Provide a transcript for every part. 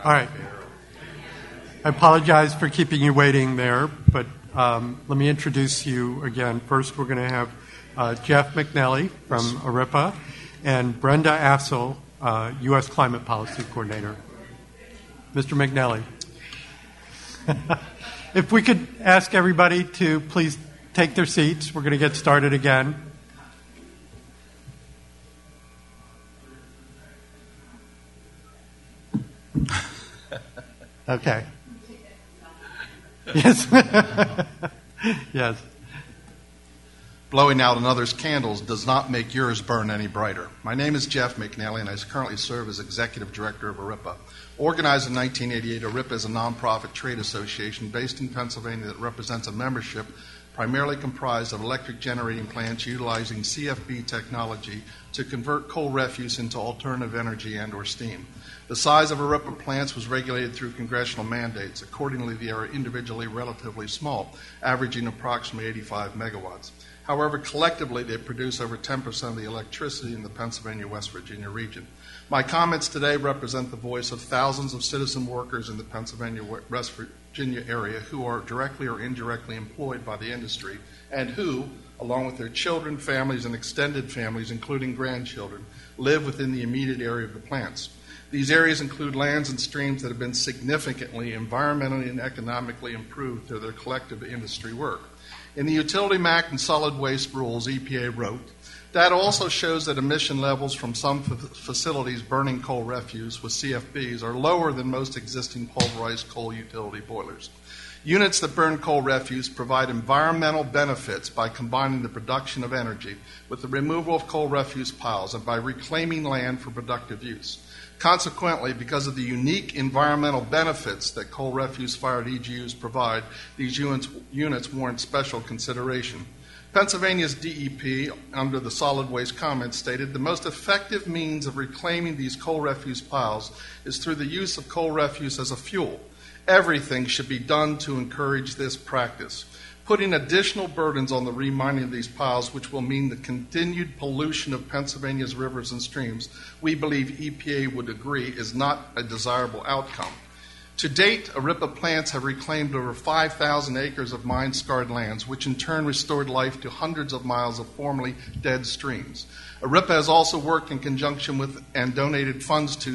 All right. I apologize for keeping you waiting there, but let me introduce you again. First, we're going to have Jeff McNally from ARIPA and Brenda Assel, U.S. Climate Policy Coordinator. Mr. McNally. If we could ask everybody to please take their seats, we're going to get started again. Okay. Yes. Yes. Blowing out another's candles does not make yours burn any brighter. My name is Jeff McNally, and I currently serve as Executive Director of ARIPA. Organized in 1988, ARIPA is a nonprofit trade association based in Pennsylvania that represents a membership primarily comprised of electric generating plants utilizing CFB technology to convert coal refuse into alternative energy and or steam. The size of ARIPA plants was regulated through congressional mandates. Accordingly, they are individually relatively small, averaging approximately 85 megawatts. However, collectively, they produce over 10% of the electricity in the Pennsylvania-West Virginia region. My comments today represent the voice of thousands of citizen workers in the Pennsylvania-West Virginia area who are directly or indirectly employed by the industry and who, along with their children, families, and extended families, including grandchildren, live within the immediate area of the plants. These areas include lands and streams that have been significantly environmentally and economically improved through their collective industry work. In the Utility MACT and Solid Waste Rules, EPA wrote, data also shows that emission levels from some facilities burning coal refuse with CFBs are lower than most existing pulverized coal utility boilers. Units that burn coal refuse provide environmental benefits by combining the production of energy with the removal of coal refuse piles and by reclaiming land for productive use. Consequently, because of the unique environmental benefits that coal refuse-fired EGUs provide, these units warrant special consideration. Pennsylvania's DEP, under the solid waste comments, stated the most effective means of reclaiming these coal refuse piles is through the use of coal refuse as a fuel. Everything should be done to encourage this practice. Putting additional burdens on the remining of these piles, which will mean the continued pollution of Pennsylvania's rivers and streams, we believe EPA would agree is not a desirable outcome. To date, ARIPA plants have reclaimed over 5,000 acres of mine-scarred lands, which in turn restored life to hundreds of miles of formerly dead streams. ARIPA has also worked in conjunction with and donated funds to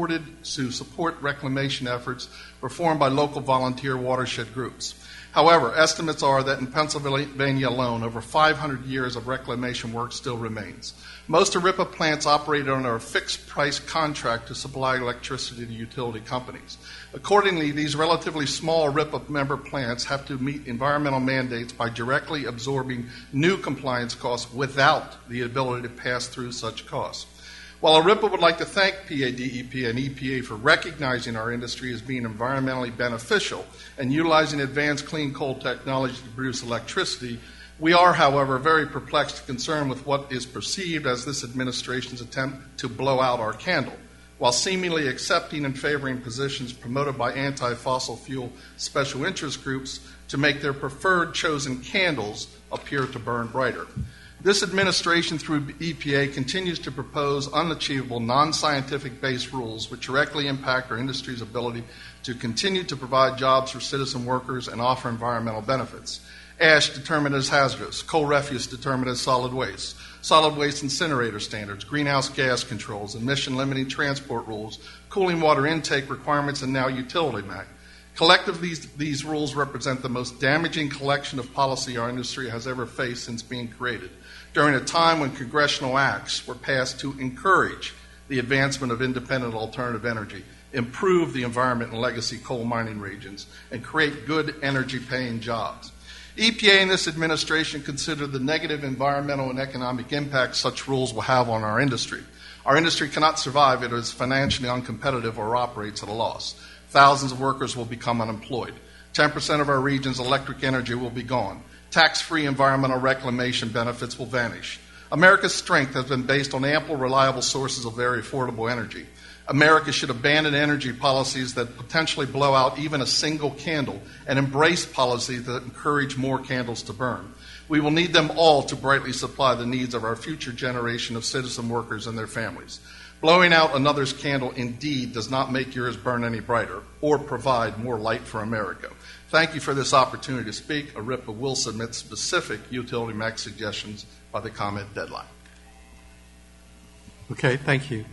support reclamation efforts performed by local volunteer watershed groups. However, estimates are that in Pennsylvania alone, over 500 years of reclamation work still remains. Most ARIPA plants operate under a fixed-price contract to supply electricity to utility companies. Accordingly, these relatively small ARIPA member plants have to meet environmental mandates by directly absorbing new compliance costs without the ability to pass through such costs. While ARIPA would like to thank PADEP and EPA for recognizing our industry as being environmentally beneficial and utilizing advanced clean coal technology to produce electricity, we are, however, very perplexed and concerned with what is perceived as this administration's attempt to blow out our candle, while seemingly accepting and favoring positions promoted by anti-fossil fuel special interest groups to make their preferred chosen candles appear to burn brighter. This administration, through EPA, continues to propose unachievable, non-scientific-based rules which directly impact our industry's ability to continue to provide jobs for citizen workers and offer environmental benefits. Ash determined as hazardous, coal refuse determined as solid waste incinerator standards, greenhouse gas controls, emission-limiting transport rules, cooling water intake requirements, and now Utility MACT. Collectively, these rules represent the most damaging collection of policy our industry has ever faced since being created, during a time when congressional acts were passed to encourage the advancement of independent alternative energy, improve the environment in legacy coal mining regions, and create good energy-paying jobs. EPA and this administration consider the negative environmental and economic impact such rules will have on our industry. Our industry cannot survive if it is financially uncompetitive or operates at a loss. Thousands of workers will become unemployed. 10% of our region's electric energy will be gone. Tax-free environmental reclamation benefits will vanish. America's strength has been based on ample, reliable sources of very affordable energy. America should abandon energy policies that potentially blow out even a single candle and embrace policies that encourage more candles to burn. We will need them all to brightly supply the needs of our future generation of citizen workers and their families. Blowing out another's candle indeed does not make yours burn any brighter or provide more light for America. Thank you for this opportunity to speak. ARIPA will submit specific utility mech suggestions by the comment deadline. Okay, thank you.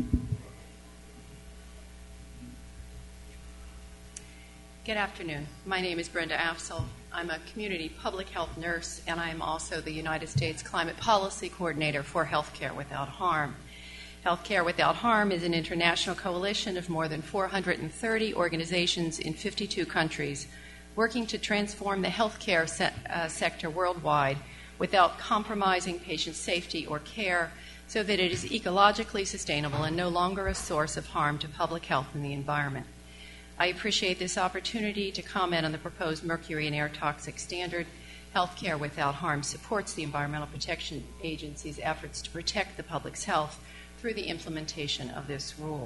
Good afternoon. My name is Brenda Afsel. I'm a community public health nurse, and I'm also the United States Climate Policy Coordinator for Healthcare Without Harm. Healthcare Without Harm is an international coalition of more than 430 organizations in 52 countries working to transform the healthcare sector worldwide without compromising patient safety or care so that it is ecologically sustainable and no longer a source of harm to public health and the environment. I appreciate this opportunity to comment on the proposed mercury and air toxic standard. Healthcare Without Harm supports the Environmental Protection Agency's efforts to protect the public's health through the implementation of this rule.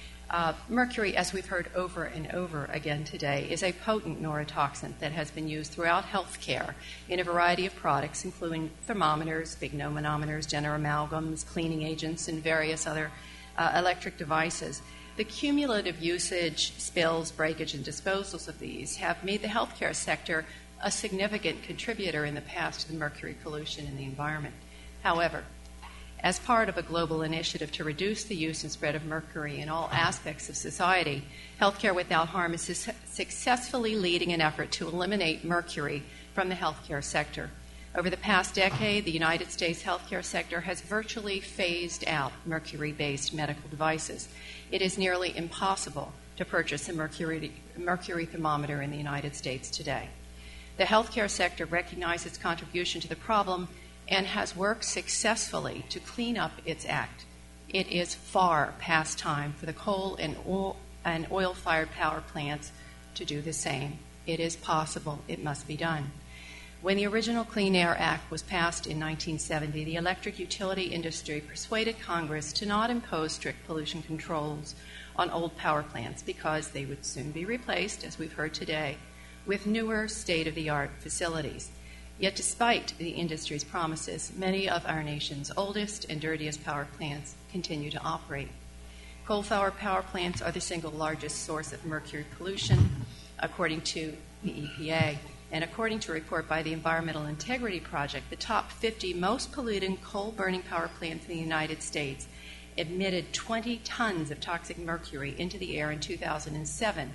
Mercury, as we've heard over and over again today, is a potent neurotoxin that has been used throughout healthcare in a variety of products, including thermometers, sphygmomanometers, Jenner amalgams, cleaning agents, and various other electric devices. The cumulative usage, spills, breakage, and disposals of these have made the healthcare sector a significant contributor in the past to the mercury pollution in the environment. However, as part of a global initiative to reduce the use and spread of mercury in all aspects of society, Healthcare Without Harm is successfully leading an effort to eliminate mercury from the healthcare sector. Over the past decade, the United States healthcare sector has virtually phased out mercury-based medical devices. It is nearly impossible to purchase a mercury thermometer in the United States today. The healthcare sector recognizes its contribution to the problem and has worked successfully to clean up its act. It is far past time for the coal and oil-fired power plants to do the same. It is possible. It must be done. When the original Clean Air Act was passed in 1970, the electric utility industry persuaded Congress to not impose strict pollution controls on old power plants because they would soon be replaced, as we've heard today, with newer state-of-the-art facilities. Yet despite the industry's promises, many of our nation's oldest and dirtiest power plants continue to operate. Coal-fired power plants are the single largest source of mercury pollution, according to the EPA. And according to a report by the Environmental Integrity Project, the top 50 most polluting coal-burning power plants in the United States emitted 20 tons of toxic mercury into the air in 2007.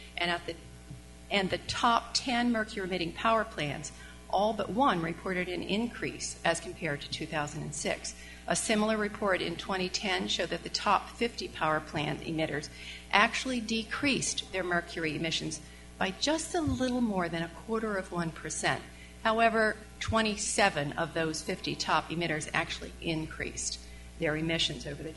And the top 10 mercury-emitting power plants, all but one reported an increase as compared to 2006. A similar report in 2010 showed that the top 50 power plant emitters actually decreased their mercury emissions by just a little more than 1/4%. However, 27 of those 50 top emitters actually increased their emissions over the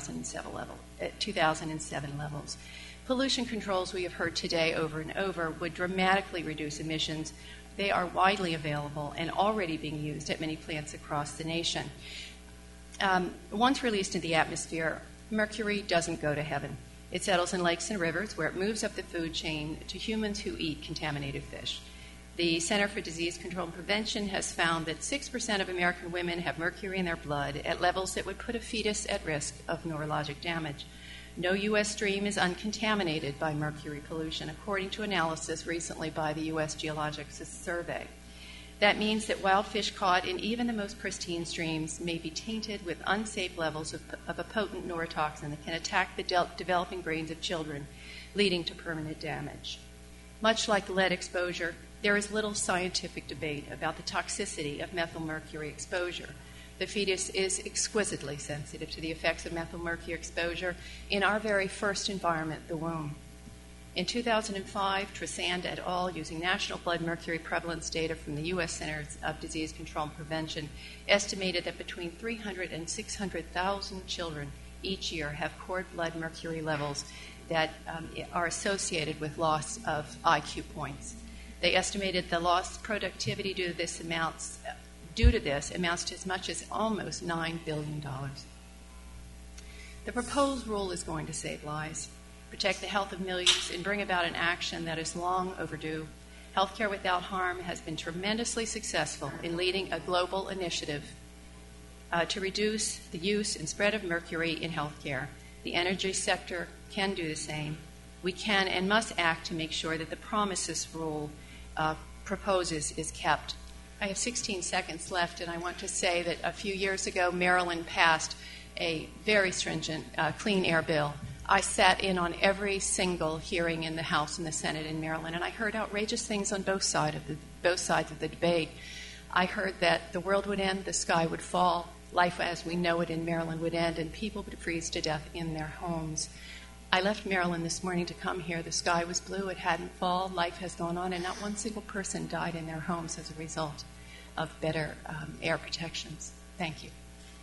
2007 levels. Pollution controls, we have heard today over and over, would dramatically reduce emissions. They are widely available and already being used at many plants across the nation. Once released into the atmosphere, mercury doesn't go to heaven. It settles in lakes and rivers where it moves up the food chain to humans who eat contaminated fish. The Center for Disease Control and Prevention has found that 6% of American women have mercury in their blood at levels that would put a fetus at risk of neurologic damage. No U.S. stream is uncontaminated by mercury pollution, according to analysis recently by the U.S. Geological Survey. That means that wild fish caught in even the most pristine streams may be tainted with unsafe levels of a potent neurotoxin that can attack the developing brains of children, leading to permanent damage. Much like lead exposure, there is little scientific debate about the toxicity of methylmercury exposure. The fetus is exquisitely sensitive to the effects of methylmercury exposure in our very first environment, the womb. In 2005, Tresand et al., using national blood mercury prevalence data from the U.S. Centers of Disease Control and Prevention, estimated that between 300,000 and 600,000 children each year have cord blood mercury levels that are associated with loss of IQ points. They estimated the lost productivity due to this amounts to as much as almost $9 billion. The proposed rule is going to save lives, protect the health of millions, and bring about an action that is long overdue. Healthcare Without Harm has been tremendously successful in leading a global initiative to reduce the use and spread of mercury in healthcare. The energy sector can do the same. We can and must act to make sure that the promise this rule proposes is kept. I have 16 seconds left, and I want to say that a few years ago, Maryland passed a very stringent clean air bill. I sat in on every single hearing in the House and the Senate in Maryland, and I heard outrageous things on both sides of the debate. I heard that the world would end, the sky would fall, life as we know it in Maryland would end, and people would freeze to death in their homes. I left Maryland this morning to come here. The sky was blue, it hadn't fallen, life has gone on, and not one single person died in their homes as a result of better air protections. Thank you.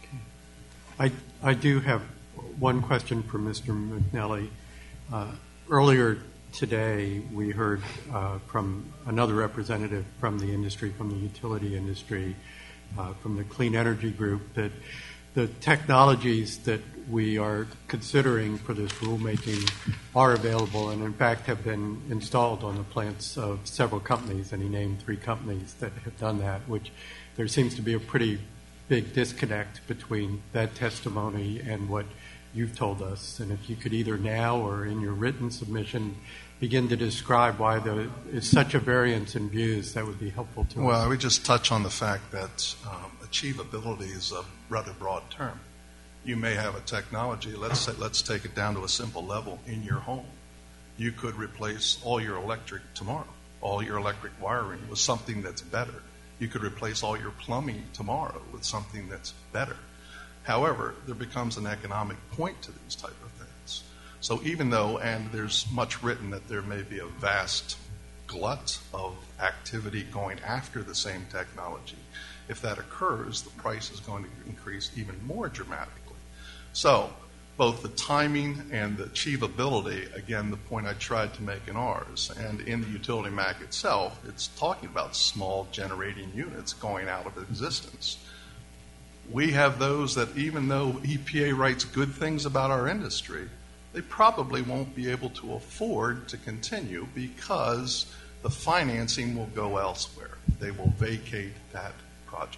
I do have one question for Mr. McNally. Earlier today, we heard from another representative from the industry, from the utility industry, from the Clean Energy Group, that the technologies that we are considering for this rulemaking are available and, in fact, have been installed on the plants of several companies, and he named 3 companies that have done that, which there seems to be a pretty big disconnect between that testimony and what you've told us. And if you could either now or in your written submission begin to describe why there is such a variance in views, that would be helpful to us. Well, I would just touch on the fact that achievability is a rather broad term. You may have a technology, let's take it down to a simple level, in your home. You could replace all your electric tomorrow, all your electric wiring with something that's better. You could replace all your plumbing tomorrow with something that's better. However, there becomes an economic point to these type of things. So even though, and there's much written that there may be a vast glut of activity going after the same technology, if that occurs, the price is going to increase even more dramatically. So both the timing and the achievability, again, the point I tried to make in ours, and in the utility MAC itself, it's talking about small generating units going out of existence. We have those that, even though EPA writes good things about our industry, they probably won't be able to afford to continue because the financing will go elsewhere. They will vacate that project.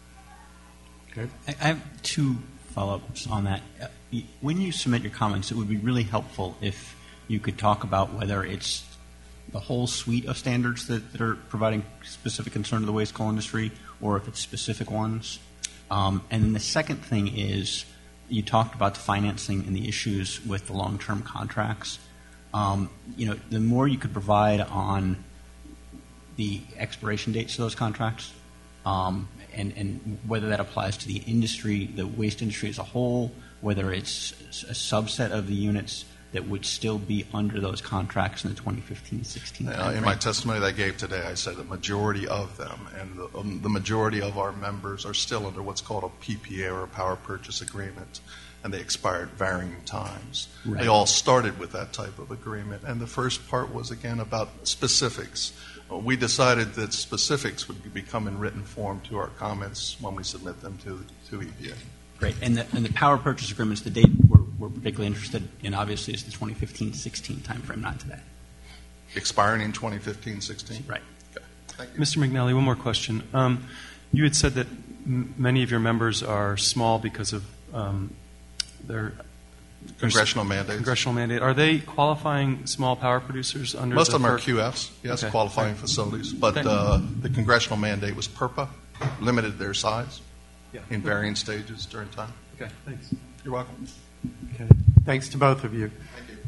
Okay. I have 2 follow-ups on that. When you submit your comments, it would be really helpful if you could talk about whether it's the whole suite of standards that are providing specific concern to the waste coal industry, or if it's specific ones. And then the second thing is, you talked about the financing and the issues with the long-term contracts. The more you could provide on the expiration dates of those contracts, and whether that applies to the industry, the waste industry as a whole, whether it's a subset of the units that would still be under those contracts in the 2015-16 timeframe. In my testimony that I gave today, I said a majority of them, and the majority of our members are still under what's called a PPA, or a power purchase agreement, and they expire at varying times. Right. They all started with that type of agreement, and the first part was, again, about specifics. We decided that specifics would become in written form to our comments when we submit them to EPA. Great. And the power purchase agreements, the date we're particularly interested in, obviously, is the 2015-16 timeframe, not today. Expiring in 2015-16? Right. Okay. Thank you. Mr. McNally, one more question. You had said that many of your members are small because of their congressional mandates. Congressional mandate. Are they qualifying small power producers under Most of them are FERC? QFs, yes, Okay. qualifying facilities. But the congressional mandate was PURPA, limited their size in varying stages during time. Okay, thanks. You're welcome. Okay. Thanks to both of you. Thank you.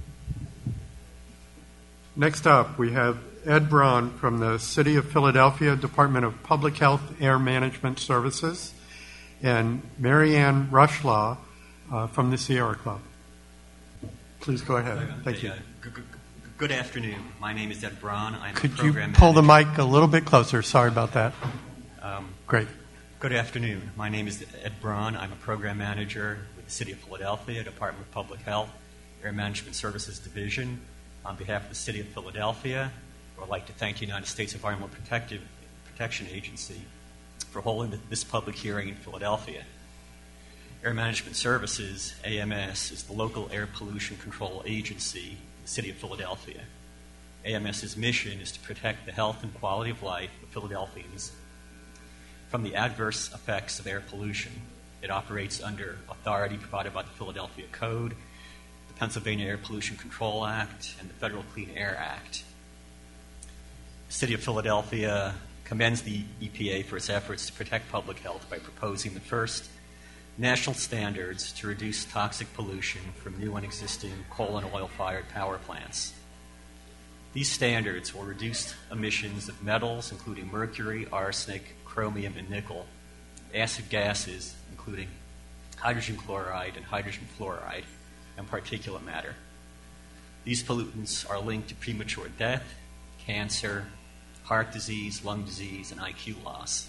Next up, we have Ed Braun from the City of Philadelphia Department of Public Health Air Management Services, and Marianne Rushlaw from the Sierra Club. Please go ahead. Thank you. Good afternoon. My name is Ed Braun. I'm Could a you program pull the manager. mic a little bit closer? Sorry about that. Great. Good afternoon. My name is Ed Braun. I'm a program manager with the City of Philadelphia, Department of Public Health, Air Management Services Division. On behalf of the City of Philadelphia, I would like to thank the United States Environmental Protection Agency for holding this public hearing in Philadelphia. Air Management Services, AMS, is the local air pollution control agency in the City of Philadelphia. AMS's mission is to protect the health and quality of life of Philadelphians from the adverse effects of air pollution. It operates under authority provided by the Philadelphia Code the Pennsylvania Air Pollution Control Act, and the Federal Clean Air Act. The City of Philadelphia commends the EPA for its efforts to protect public health by proposing the first national standards to reduce toxic pollution from new and existing coal and oil-fired power plants. These standards will reduce emissions of metals, including mercury, arsenic, chromium, and nickel, acid gases, including hydrogen chloride and hydrogen fluoride, and particulate matter. These pollutants are linked to premature death, cancer, heart disease, lung disease, and IQ loss.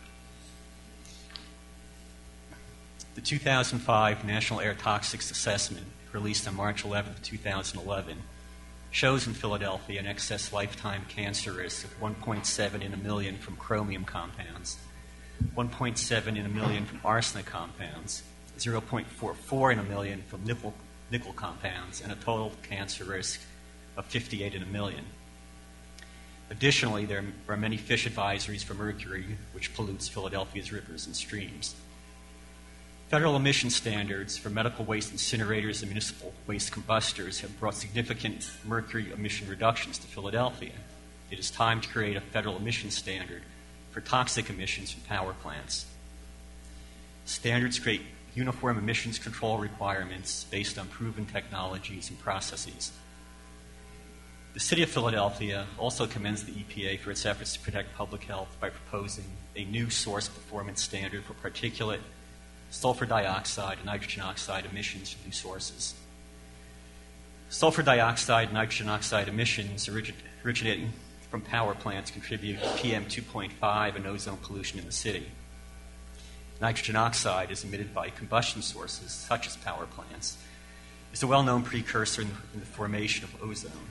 The 2005 National Air Toxics Assessment, released on March 11, 2011, shows in Philadelphia an excess lifetime cancer risk of 1.7 in a million from chromium compounds, 1.7 in a million from arsenic compounds, 0.44 in a million from nickel compounds, and a total cancer risk of 58 in a million. Additionally, there are many fish advisories for mercury, which pollutes Philadelphia's rivers and streams. Federal emission standards for medical waste incinerators and municipal waste combustors have brought significant mercury emission reductions to Philadelphia. It is time to create a federal emission standard for toxic emissions from power plants. Standards create uniform emissions control requirements based on proven technologies and processes. The City of Philadelphia also commends the EPA for its efforts to protect public health by proposing a new source performance standard for particulate, sulfur dioxide, and nitrogen oxide emissions from new sources. Sulfur dioxide and nitrogen oxide emissions originating from power plants contribute to PM 2.5 and ozone pollution in the city. Nitrogen oxide is emitted by combustion sources, such as power plants. It's a well-known precursor in the formation of ozone.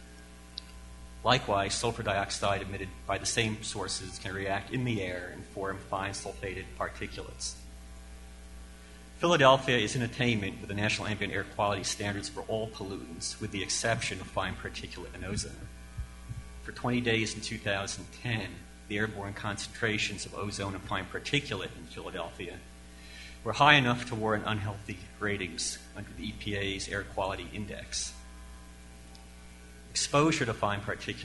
Likewise, sulfur dioxide emitted by the same sources can react in the air and form fine sulfated particulates. Philadelphia is in attainment with the National Ambient Air Quality Standards for all pollutants, with the exception of fine particulate and ozone. For 20 days in 2010, the airborne concentrations of ozone and fine particulate in Philadelphia were high enough to warrant unhealthy ratings under the EPA's Air Quality Index. Exposure to fine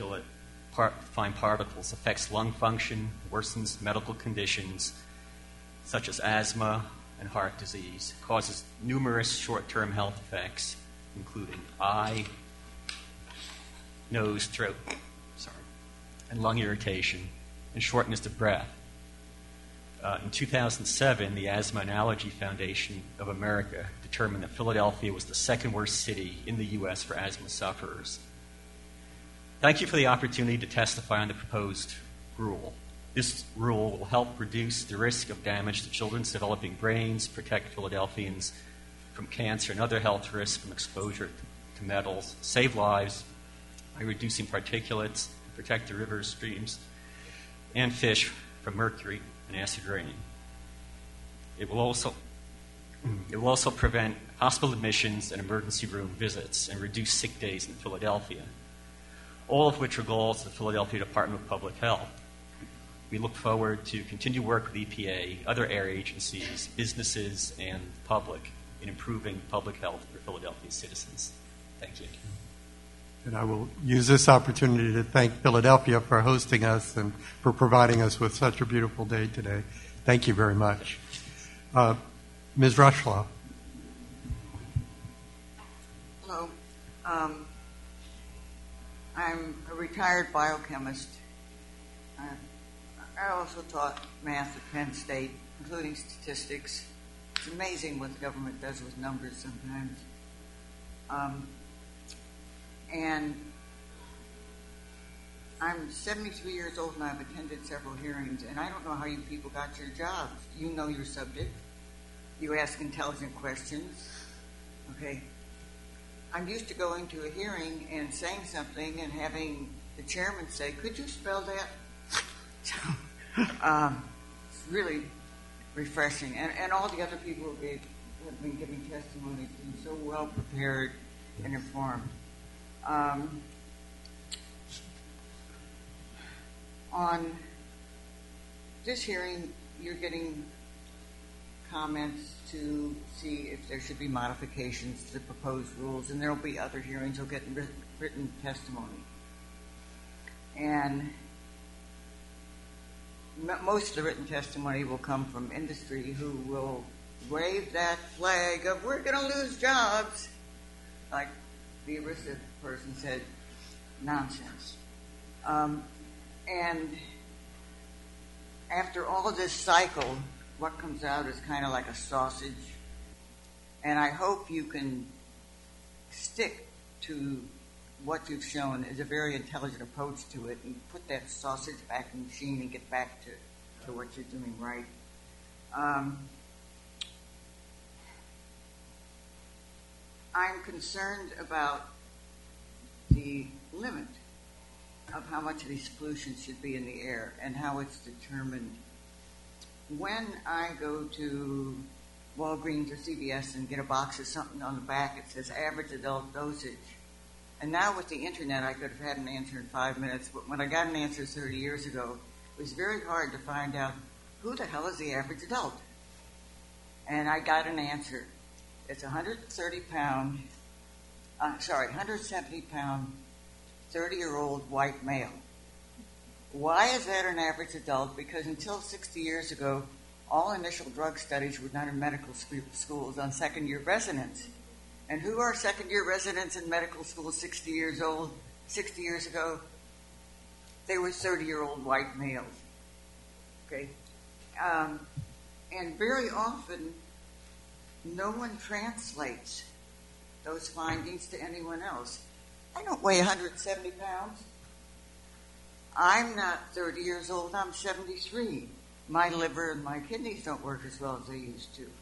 particles affects lung function, worsens medical conditions such as asthma and heart disease, causes numerous short-term health effects, including eye, nose, throat, and lung irritation, and shortness of breath. In 2007, the Asthma and Allergy Foundation of America determined that Philadelphia was the second worst city in the U.S. for asthma sufferers. Thank you for the opportunity to testify on the proposed rule. This rule will help reduce the risk of damage to children's developing brains, protect Philadelphians from cancer and other health risks from exposure to metals, save lives by reducing particulates, protect the rivers, streams, and fish from mercury and acid rain. It will also prevent hospital admissions and emergency room visits and reduce sick days in Philadelphia, all of which are goals of the Philadelphia Department of Public Health. We look forward to continue work with EPA, other air agencies, businesses, and the public in improving public health for Philadelphia citizens. Thank you. And I will use this opportunity to thank Philadelphia for hosting us and for providing us with such a beautiful day today. Thank you very much. Ms. Rushlaw. Hello. I'm a retired biochemist. I also taught math at Penn State, including statistics. It's amazing what the government does with numbers sometimes. And I'm 73 years old and I've attended several hearings, and I don't know how you people got your jobs. You know your subject. You ask intelligent questions. Okay. I'm used to going to a hearing and saying something and having the chairman say, "Could you spell that?" It's really refreshing. And all the other people who have been giving testimony seem so well prepared and informed. On this hearing, you're getting comments to see if there should be modifications to the proposed rules, and there will be other hearings. You'll get written testimony. And most of the written testimony will come from industry, who will wave that flag of "we're going to lose jobs," like the ERISA person said, nonsense. And after all of this cycle, what comes out is kind of like a sausage. And I hope you can stick to what you've shown is a very intelligent approach to it, and put that sausage back in the machine and get back to what you're doing right. I'm concerned about the limit of how much of these pollutions should be in the air and how it's determined. When I go to Walgreens or CVS and get a box of something on the back, it says average adult dosage. And now with the internet, I could have had an answer in 5 minutes, but when I got an answer 30 years ago, it was very hard to find out who the hell is the average adult. And I got an answer. It's 170 pound, 30-year-old white male. Why is that an average adult? Because until 60 years ago, all initial drug studies were done in medical schools on second-year residents. And who are second-year residents in medical school 60 years old? 60 years ago, they were 30-year-old white males. Okay? And very often, no one translates those findings to anyone else. I don't weigh 170 pounds. I'm not 30 years old. I'm 73. My liver and my kidneys don't work as well as they used to.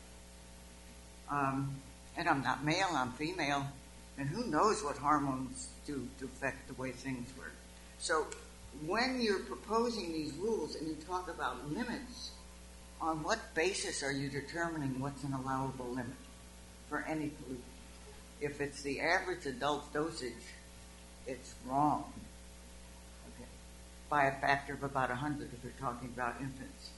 And I'm not male, I'm female. And who knows what hormones do to affect the way things work. So when you're proposing these rules and you talk about limits, on what basis are you determining what's an allowable limit for any pollutant? If it's the average adult dosage, it's wrong. Okay. By a factor of about 100 if you're talking about infants.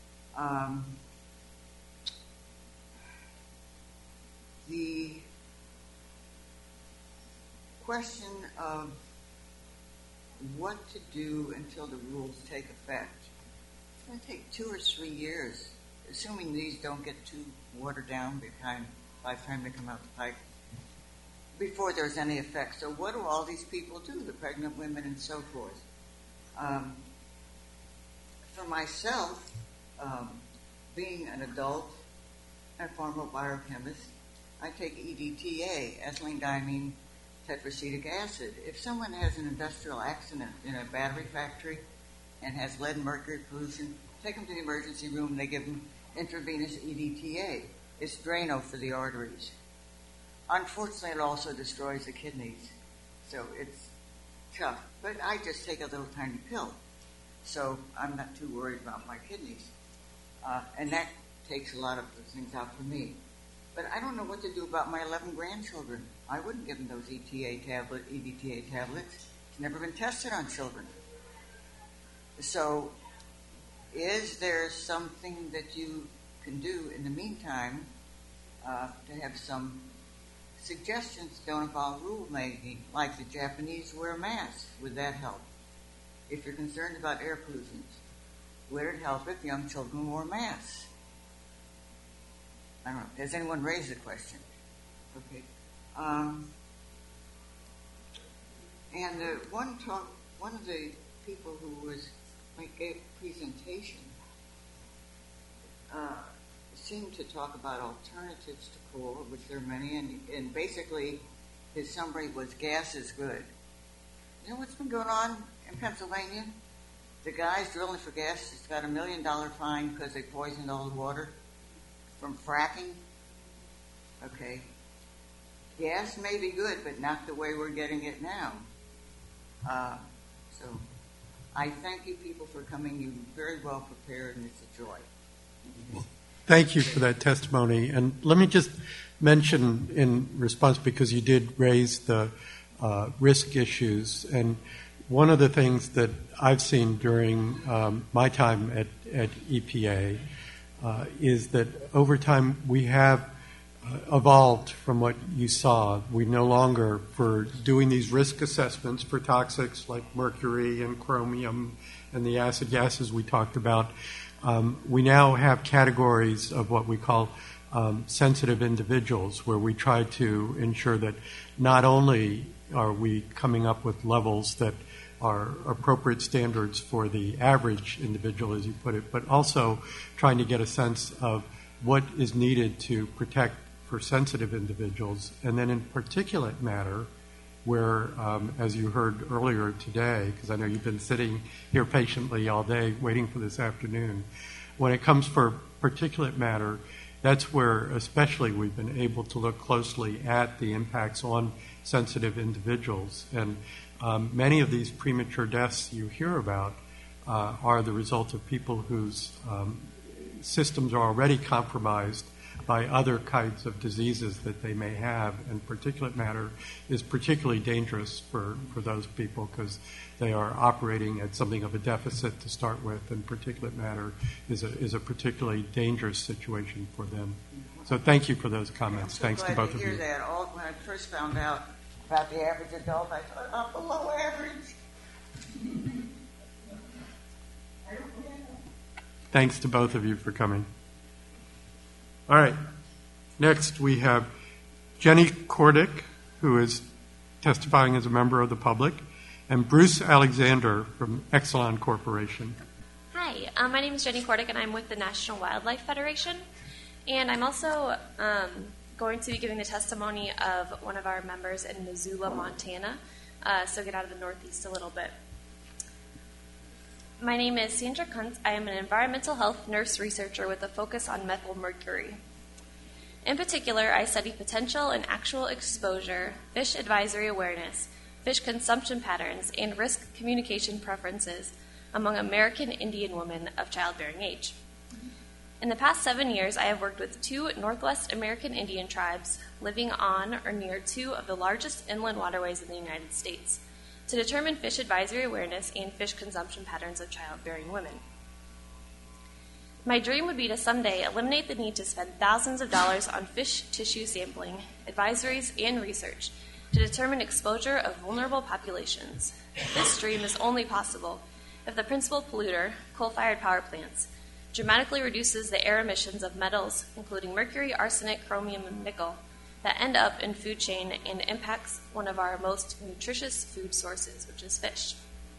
The question of what to do until the rules take effect, it's going to take 2 or 3 years, assuming these don't get too watered down by the time they come out the pipe, before there's any effect. So what do all these people do, the pregnant women and so forth? For myself, being an adult and a former biochemist, I take EDTA, ethylene diamine tetracetic acid. If someone has an industrial accident in a battery factory and has lead and mercury pollution, take them to the emergency room and they give them intravenous EDTA. It's Drano for the arteries. Unfortunately, it also destroys the kidneys, so it's tough. But I just take a little tiny pill, so I'm not too worried about my kidneys. And that takes a lot of the things out for me. But I don't know what to do about my 11 grandchildren. I wouldn't give them those EDTA tablets. It's never been tested on children. So is there something that you can do in the meantime to have some suggestions that don't involve rulemaking, like the Japanese wear masks? Would that help? If you're concerned about air pollutions, would it help if young children wore masks? I don't know. Has anyone raised the question? Okay. And one of the people who gave a presentation seemed to talk about alternatives to coal, which there are many, and basically his summary was gas is good. You know what's been going on in Pennsylvania? The guys drilling for gas just got $1 million fine because they poisoned all the water from fracking. Okay. Gas may be good, but not the way we're getting it now. So I thank you people for coming. You're very well prepared, and it's a joy. Thank you for that testimony. And let me just mention in response, because you did raise the risk issues, and one of the things that I've seen during my time at EPA is that over time we have evolved from what you saw. We no longer, for doing these risk assessments for toxics like mercury and chromium and the acid gases we talked about, we now have categories of what we call sensitive individuals, where we try to ensure that not only are we coming up with levels that are appropriate standards for the average individual, as you put it, but also trying to get a sense of what is needed to protect for sensitive individuals. And then in particulate matter, where, as you heard earlier today, because I know you've been sitting here patiently all day waiting for this afternoon, when it comes for particulate matter, that's where especially we've been able to look closely at the impacts on sensitive individuals. And many of these premature deaths you hear about are the result of people whose systems are already compromised by other kinds of diseases that they may have. And particulate matter is particularly dangerous for those people because they are operating at something of a deficit to start with, and particulate matter is a particularly dangerous situation for them. So thank you for those comments. Thanks to both of you. I'm so glad to hear that. When I first found out about the average adult, I thought, I'm below average. Thanks to both of you for coming. All right. Next, we have Jenny Kordick, who is testifying as a member of the public, and Bruce Alexander from Exelon Corporation. Hi, my name is Jenny Kordick, and I'm with the National Wildlife Federation. And I'm also going to be giving the testimony of one of our members in Missoula, Montana, so get out of the Northeast a little bit. My name is Sandra Kuntz. I am an environmental health nurse researcher with a focus on methylmercury. In particular, I study potential and actual exposure, fish advisory awareness, fish consumption patterns, and risk communication preferences among American Indian women of childbearing age. In the past 7 years, I have worked with 2 Northwest American Indian tribes living on or near 2 of the largest inland waterways in the United States to determine fish advisory awareness and fish consumption patterns of childbearing women. My dream would be to someday eliminate the need to spend thousands of dollars on fish tissue sampling, advisories, and research to determine exposure of vulnerable populations. This dream is only possible if the principal polluter, coal-fired power plants, dramatically reduces the air emissions of metals, including mercury, arsenic, chromium, and nickel, that end up in food chain and impacts one of our most nutritious food sources, which is fish.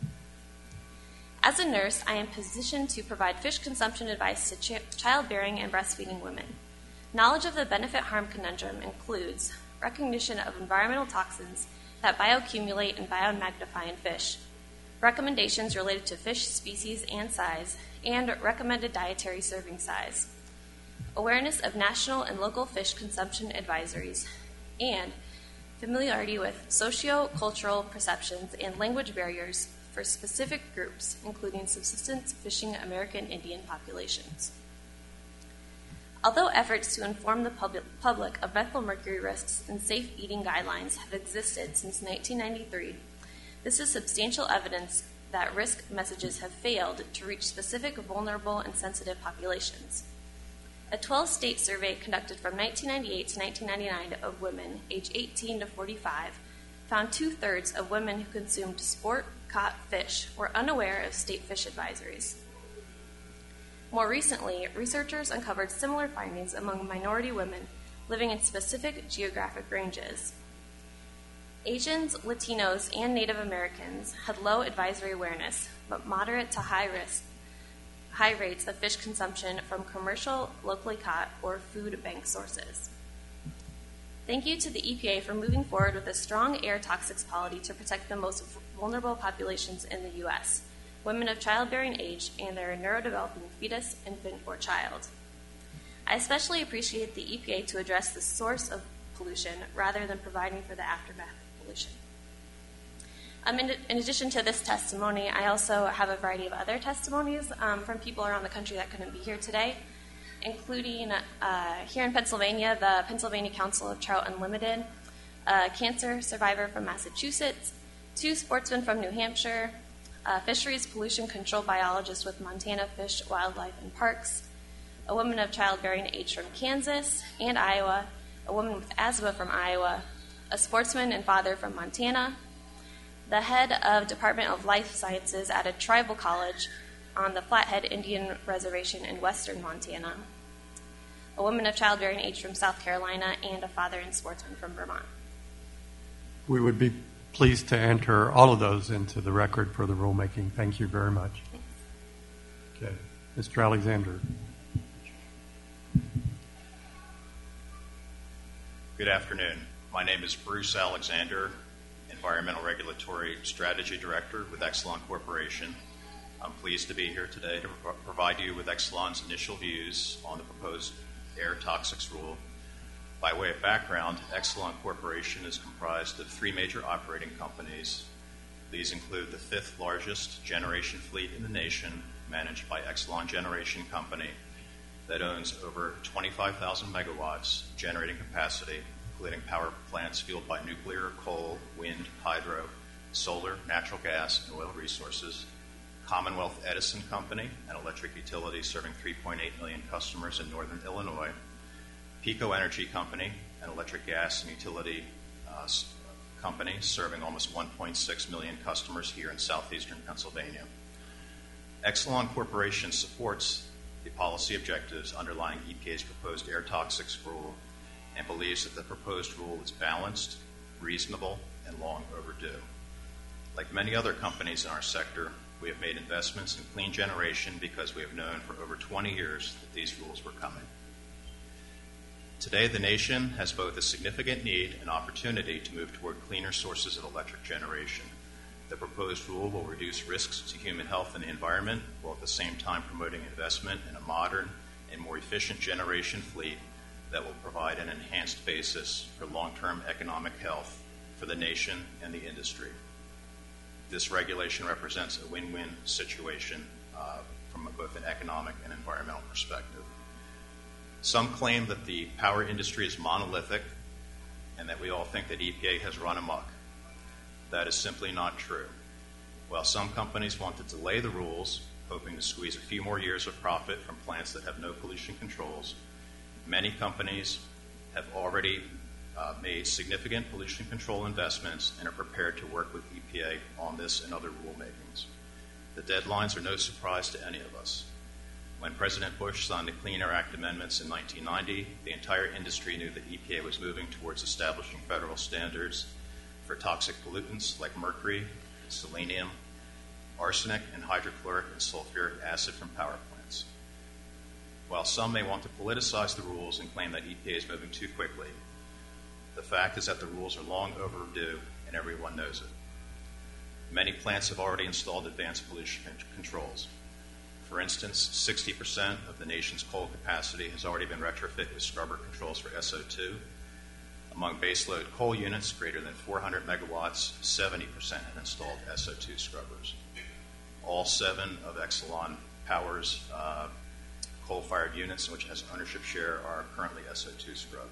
As a nurse, I am positioned to provide fish consumption advice to childbearing and breastfeeding women. Knowledge of the benefit-harm conundrum includes recognition of environmental toxins that bioaccumulate and biomagnify in fish, recommendations related to fish species and size, and recommended dietary serving size, awareness of national and local fish consumption advisories, and familiarity with socio-cultural perceptions and language barriers for specific groups, including subsistence fishing American Indian populations. Although efforts to inform the public of methylmercury risks and safe eating guidelines have existed since 1993, this is substantial evidence that risk messages have failed to reach specific vulnerable and sensitive populations. A 12-state survey conducted from 1998 to 1999 of women aged 18 to 45 found 2/3 of women who consumed sport-caught fish were unaware of state fish advisories. More recently, researchers uncovered similar findings among minority women living in specific geographic ranges. Asians, Latinos, and Native Americans had low advisory awareness, but moderate to high rates of fish consumption from commercial, locally caught, or food bank sources. Thank you to the EPA for moving forward with a strong air toxics policy to protect the most vulnerable populations in the U.S., women of childbearing age and their neurodeveloping fetus, infant, or child. I especially appreciate the EPA to address the source of pollution rather than providing for the aftermath of pollution. In addition to this testimony, I also have a variety of other testimonies from people around the country that couldn't be here today, including here in Pennsylvania, the Pennsylvania Council of Trout Unlimited, a cancer survivor from Massachusetts, 2 sportsmen from New Hampshire, a fisheries pollution control biologist with Montana Fish, Wildlife, and Parks, a woman of childbearing age from Kansas and Iowa, a woman with asthma from Iowa, a sportsman and father from Montana, the head of Department of Life Sciences at a tribal college on the Flathead Indian Reservation in western Montana, a woman of childbearing age from South Carolina, and a father and sportsman from Vermont. We would be pleased to enter all of those into the record for the rulemaking. Thank you very much. Okay. Mr. Alexander. Good afternoon. My name is Bruce Alexander, Environmental Regulatory Strategy Director with Exelon Corporation. I'm pleased to be here today to provide you with Exelon's initial views on the proposed air toxics rule. By way of background, Exelon Corporation is comprised of three major operating companies. These include the fifth largest generation fleet in the nation, managed by Exelon Generation Company, that owns over 25,000 megawatts generating capacity, including power plants fueled by nuclear, coal, wind, hydro, solar, natural gas, and oil resources. Commonwealth Edison Company, an electric utility serving 3.8 million customers in northern Illinois. Pico Energy Company, an electric gas and utility company serving almost 1.6 million customers here in southeastern Pennsylvania. Exelon Corporation supports the policy objectives underlying EPA's proposed air toxics rule and believes that the proposed rule is balanced, reasonable, and long overdue. Like many other companies in our sector, we have made investments in clean generation because we have known for over 20 years that these rules were coming. Today, the nation has both a significant need and opportunity to move toward cleaner sources of electric generation. The proposed rule will reduce risks to human health and the environment, while at the same time promoting investment in a modern and more efficient generation fleet that will provide an enhanced basis for long-term economic health for the nation and the industry. This regulation represents a win-win situation from both an economic and environmental perspective. Some claim that the power industry is monolithic and that we all think that EPA has run amok. That is simply not true. While some companies want to delay the rules, hoping to squeeze a few more years of profit from plants that have no pollution controls, many companies have already made significant pollution control investments and are prepared to work with EPA on this and other rulemakings. The deadlines are no surprise to any of us. When President Bush signed the Clean Air Act amendments in 1990, the entire industry knew that EPA was moving towards establishing federal standards for toxic pollutants like mercury, selenium, arsenic, and hydrochloric and sulfuric acid from power plants. While some may want to politicize the rules and claim that EPA is moving too quickly, the fact is that the rules are long overdue and everyone knows it. Many plants have already installed advanced pollution controls. For instance, 60% of the nation's coal capacity has already been retrofitted with scrubber controls for SO2. Among baseload coal units greater than 400 megawatts, 70% have installed SO2 scrubbers. All 7 of Exelon Power's coal-fired units, which has ownership share, are currently SO2 scrubbed.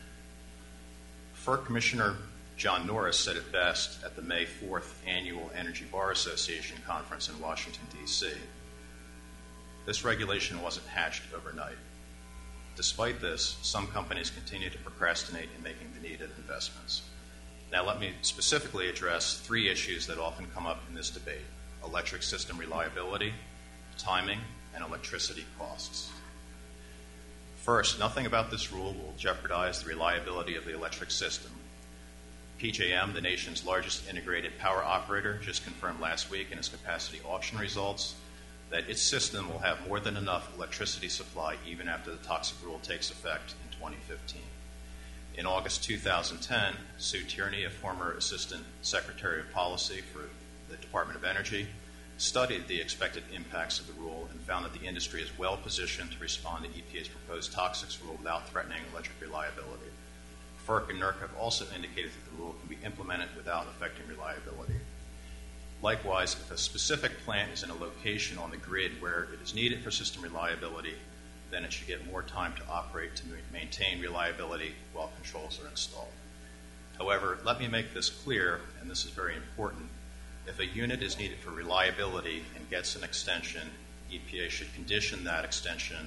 FERC Commissioner John Norris said it best at the May 4th Annual Energy Bar Association Conference in Washington, D.C. This regulation wasn't hatched overnight. Despite this, some companies continue to procrastinate in making the needed investments. Now let me specifically address 3 issues that often come up in this debate: electric system reliability, timing, and electricity costs. First, nothing about this rule will jeopardize the reliability of the electric system. PJM, the nation's largest integrated power operator, just confirmed last week in its capacity auction results that its system will have more than enough electricity supply even after the toxic rule takes effect in 2015. In August 2010, Sue Tierney, a former Assistant Secretary of Policy for the Department of Energy, studied the expected impacts of the rule and found that the industry is well positioned to respond to EPA's proposed toxics rule without threatening electric reliability. FERC and NERC have also indicated that the rule can be implemented without affecting reliability. Likewise, if a specific plant is in a location on the grid where it is needed for system reliability, then it should get more time to operate to maintain reliability while controls are installed. However, let me make this clear, and this is very important. If a unit is needed for reliability and gets an extension, EPA should condition that extension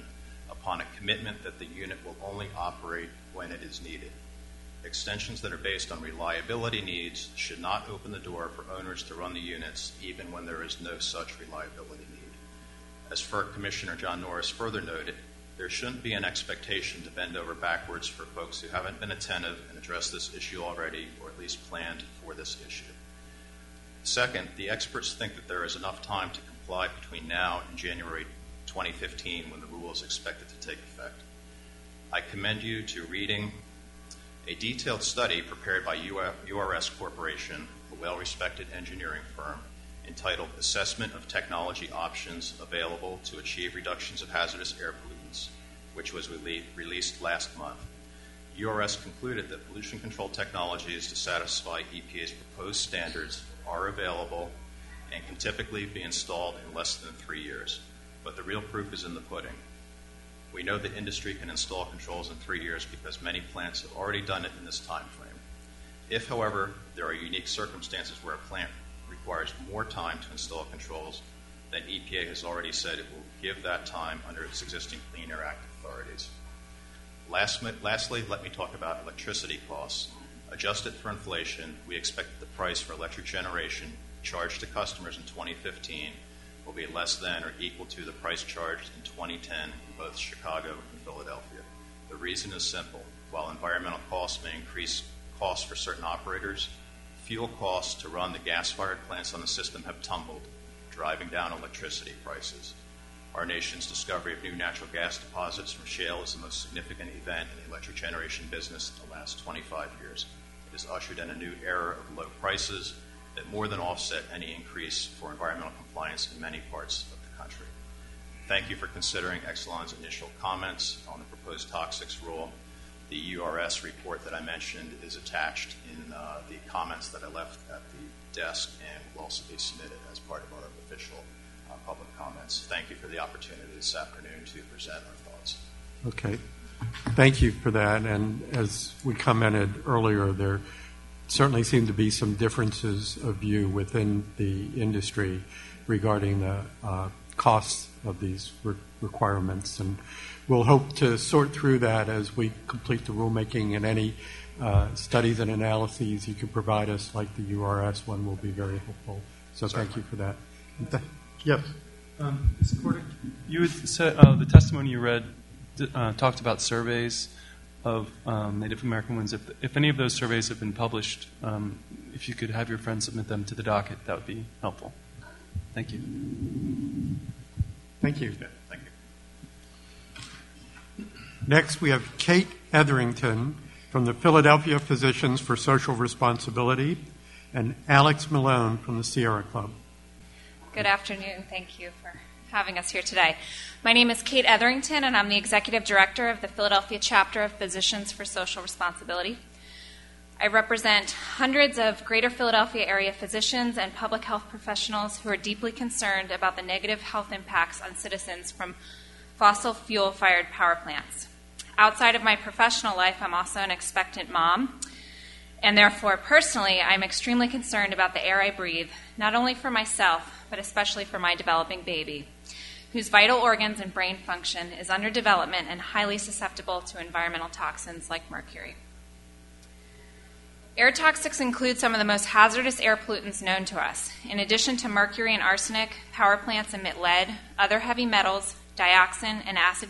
upon a commitment that the unit will only operate when it is needed. Extensions that are based on reliability needs should not open the door for owners to run the units even when there is no such reliability need. As FERC Commissioner John Norris further noted, there shouldn't be an expectation to bend over backwards for folks who haven't been attentive and addressed this issue already, or at least planned for this issue. Second, the experts think that there is enough time to comply between now and January 2015 when the rule is expected to take effect. I commend you to reading a detailed study prepared by URS Corporation, a well-respected engineering firm, entitled Assessment of Technology Options Available to Achieve Reductions of Hazardous Air Pollutants, which was released last month. URS concluded that pollution control technologies to satisfy EPA's proposed standards are available and can typically be installed in less than 3 years. But the real proof is in the pudding. We know the industry can install controls in 3 years because many plants have already done it in this time frame. If, however, there are unique circumstances where a plant requires more time to install controls, then EPA has already said it will give that time under its existing Clean Air Act authorities. Lastly, let me talk about electricity costs. Adjusted for inflation, we expect that the price for electric generation charged to customers in 2015 will be less than or equal to the price charged in 2010 in both Chicago and Philadelphia. The reason is simple. While environmental costs may increase costs for certain operators, fuel costs to run the gas-fired plants on the system have tumbled, driving down electricity prices. Our nation's discovery of new natural gas deposits from shale is the most significant event in the electric generation business in the last 25 years. It has ushered in a new era of low prices that more than offset any increase for environmental compliance in many parts of the country. Thank you for considering Exelon's initial comments on the proposed toxics rule. The URS report that I mentioned is attached in the comments that I left at the desk and will also be submitted as part of our official public comments. Thank you for the opportunity this afternoon to present our thoughts. Okay. Thank you for that. And as we commented earlier, there certainly seem to be some differences of view within the industry regarding the costs of these requirements. And we'll hope to sort through that as we complete the rulemaking, and any studies and analyses you can provide us, like the URS one, will be very helpful. So Certainly. Thank you for that. Yes. Mr. Cordick, you had said the testimony you read talked about surveys of Native American ones. If any of those surveys have been published, if you could have your friends submit them to the docket, that would be helpful. Thank you. Thank you. Yeah, thank you. Next, we have Kate Etherington from the Philadelphia Physicians for Social Responsibility and Alex Malone from the Sierra Club. Good afternoon. Thank you for having us here today. My name is Kate Etherington, and I'm the Executive Director of the Philadelphia Chapter of Physicians for Social Responsibility. I represent hundreds of greater Philadelphia area physicians and public health professionals who are deeply concerned about the negative health impacts on citizens from fossil fuel-fired power plants. Outside of my professional life, I'm also an expectant mom, and therefore, personally, I'm extremely concerned about the air I breathe, not only for myself, but especially for my developing baby, whose vital organs and brain function is under development and highly susceptible to environmental toxins like mercury. Air toxics include some of the most hazardous air pollutants known to us. In addition to mercury and arsenic, power plants emit lead, other heavy metals, dioxin, and acid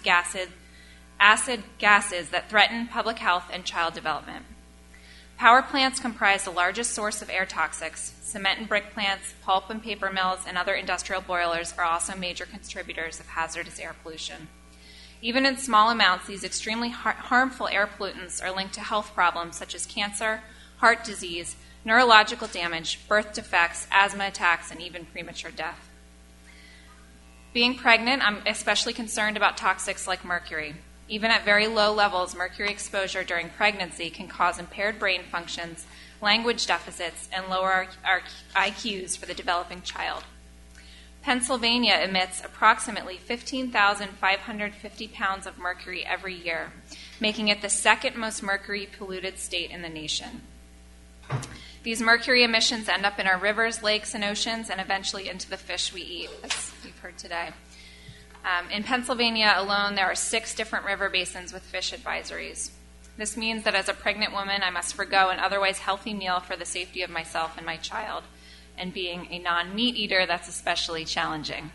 gases that threaten public health and child development. Power plants comprise the largest source of air toxics. Cement and brick plants, pulp and paper mills, and other industrial boilers are also major contributors of hazardous air pollution. Even in small amounts, these extremely harmful air pollutants are linked to health problems such as cancer, heart disease, neurological damage, birth defects, asthma attacks, and even premature death. Being pregnant, I'm especially concerned about toxics like mercury. Even at very low levels, mercury exposure during pregnancy can cause impaired brain functions, language deficits, and lower our IQs for the developing child. Pennsylvania emits approximately 15,550 pounds of mercury every year, making it the second most mercury-polluted state in the nation. These mercury emissions end up in our rivers, lakes, and oceans, and eventually into the fish we eat, as you've heard today. In Pennsylvania alone, there are 6 different river basins with fish advisories. This means that as a pregnant woman, I must forgo an otherwise healthy meal for the safety of myself and my child. And being a non-meat eater, that's especially challenging.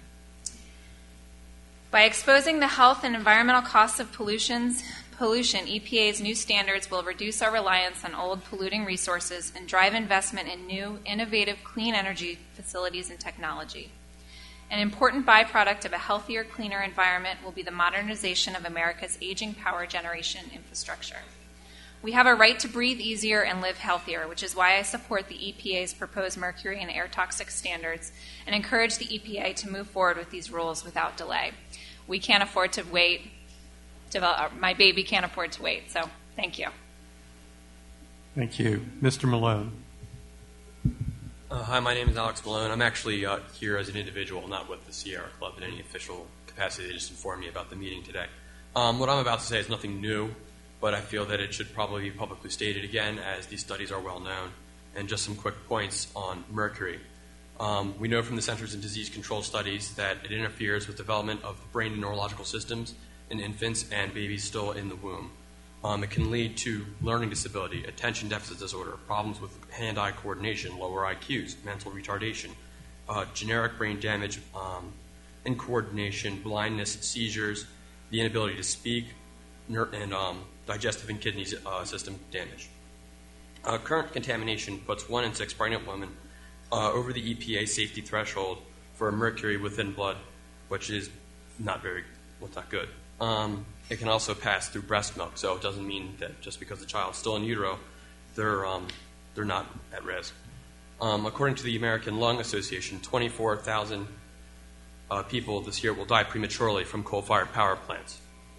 By exposing the health and environmental costs of pollution, EPA's new standards will reduce our reliance on old polluting resources and drive investment in new, innovative, clean energy facilities and technology. An important byproduct of a healthier, cleaner environment will be the modernization of America's aging power generation infrastructure. We have a right to breathe easier and live healthier, which is why I support the EPA's proposed mercury and air toxic standards and encourage the EPA to move forward with these rules without delay. We can't afford to wait. My baby can't afford to wait, so thank you. Thank you. Mr. Malone. Hi, my name is Alex Malone. I'm actually here as an individual, not with the Sierra Club in any official capacity. They just informed me about the meeting today. What I'm about to say is nothing new, but I feel that it should probably be publicly stated again, as these studies are well known. And just some quick points on mercury. We know from the Centers and Disease Control studies that it interferes with development of the brain and neurological systems in infants and babies still in the womb. It can lead to learning disability, attention deficit disorder, problems with hand-eye coordination, lower IQs, mental retardation, generic brain damage, incoordination, blindness, seizures, the inability to speak, and digestive and kidney system damage. Current contamination puts 1 in 6 pregnant women over the EPA safety threshold for mercury within blood, which is not good. It can also pass through breast milk, so it doesn't mean that just because the child's still in utero, they're not at risk. According to the American Lung Association, 24,000 people this year will die prematurely from coal-fired power plants.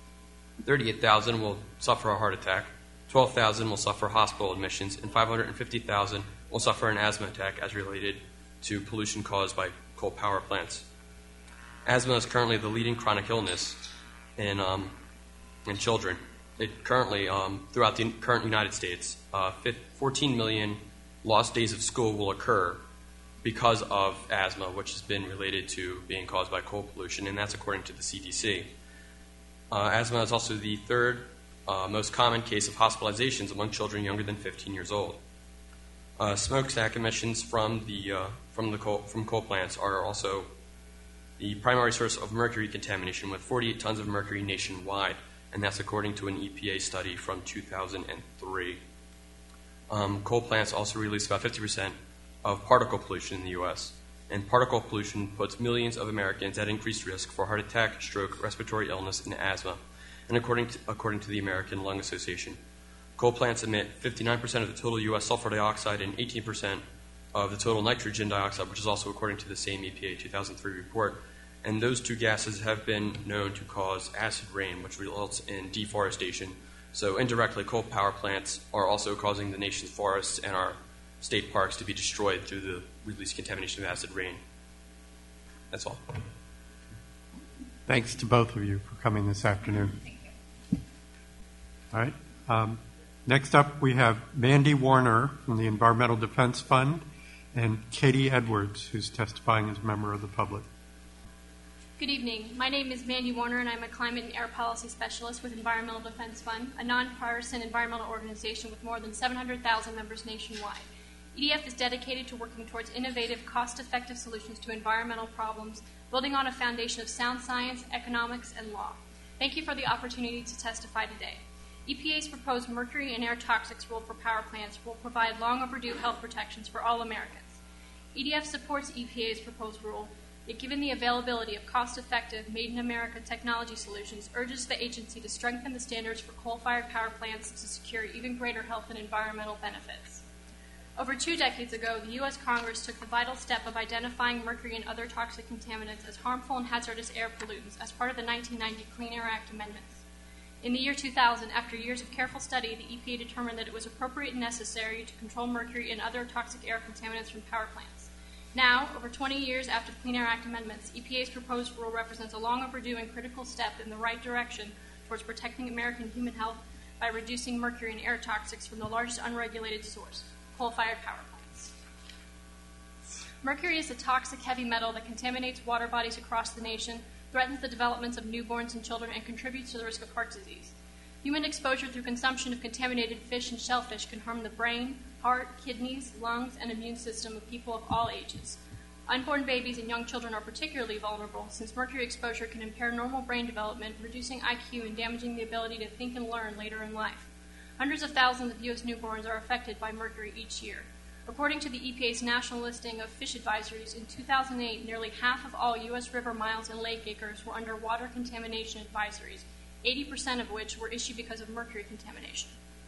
38,000 will suffer a heart attack, 12,000 will suffer hospital admissions, and 550,000 will suffer an asthma attack as related to pollution caused by coal power plants. Asthma is currently the leading chronic illness in children. It currently, throughout the current United States, 14 million lost days of school will occur because of asthma, which has been related to being caused by coal pollution, and that's according to the CDC. Asthma is also the third most common case of hospitalizations among children younger than 15 years old. Smokestack emissions from coal plants are also the primary source of mercury contamination, with 48 tons of mercury nationwide, and that's according to an EPA study from 2003. Coal plants also release about 50% of particle pollution in the U.S., and particle pollution puts millions of Americans at increased risk for heart attack, stroke, respiratory illness, and asthma. And according to the American Lung Association, coal plants emit 59% of the total U.S. sulfur dioxide and 18% of the total nitrogen dioxide, which is also according to the same EPA 2003 report. And those two gases have been known to cause acid rain, which results in deforestation. So indirectly, coal power plants are also causing the nation's forests and our state parks to be destroyed through the released contamination of acid rain. That's all. Thanks to both of you for coming this afternoon. All right. Next up, we have Mandy Warner from the Environmental Defense Fund and Katie Edwards, who's testifying as a member of the public. Good evening. My name is Mandy Warner, and I'm a climate and air policy specialist with Environmental Defense Fund, a nonpartisan environmental organization with more than 700,000 members nationwide. EDF is dedicated to working towards innovative, cost-effective solutions to environmental problems, building on a foundation of sound science, economics, and law. Thank you for the opportunity to testify today. EPA's proposed mercury and air toxics rule for power plants will provide long overdue health protections for all Americans. EDF supports EPA's proposed rule, yet given the availability of cost-effective, made-in-America technology solutions, urges the agency to strengthen the standards for coal-fired power plants to secure even greater health and environmental benefits. Over 2 decades ago, the U.S. Congress took the vital step of identifying mercury and other toxic contaminants as harmful and hazardous air pollutants as part of the 1990 Clean Air Act amendments. In the year 2000, after years of careful study, the EPA determined that it was appropriate and necessary to control mercury and other toxic air contaminants from power plants. Now, over 20 years after the Clean Air Act amendments, EPA's proposed rule represents a long overdue and critical step in the right direction towards protecting American human health by reducing mercury and air toxics from the largest unregulated source, coal-fired power plants. Mercury is a toxic heavy metal that contaminates water bodies across the nation, threatens the development of newborns and children, and contributes to the risk of heart disease. Human exposure through consumption of contaminated fish and shellfish can harm the brain, heart, kidneys, lungs, and immune system of people of all ages. Unborn babies and young children are particularly vulnerable since mercury exposure can impair normal brain development, reducing IQ and damaging the ability to think and learn later in life. Hundreds of thousands of U.S. newborns are affected by mercury each year. According to the EPA's national listing of fish advisories, in 2008, nearly half of all U.S. river miles and lake acres were under water contamination advisories, 80% of which were issued because of mercury contamination.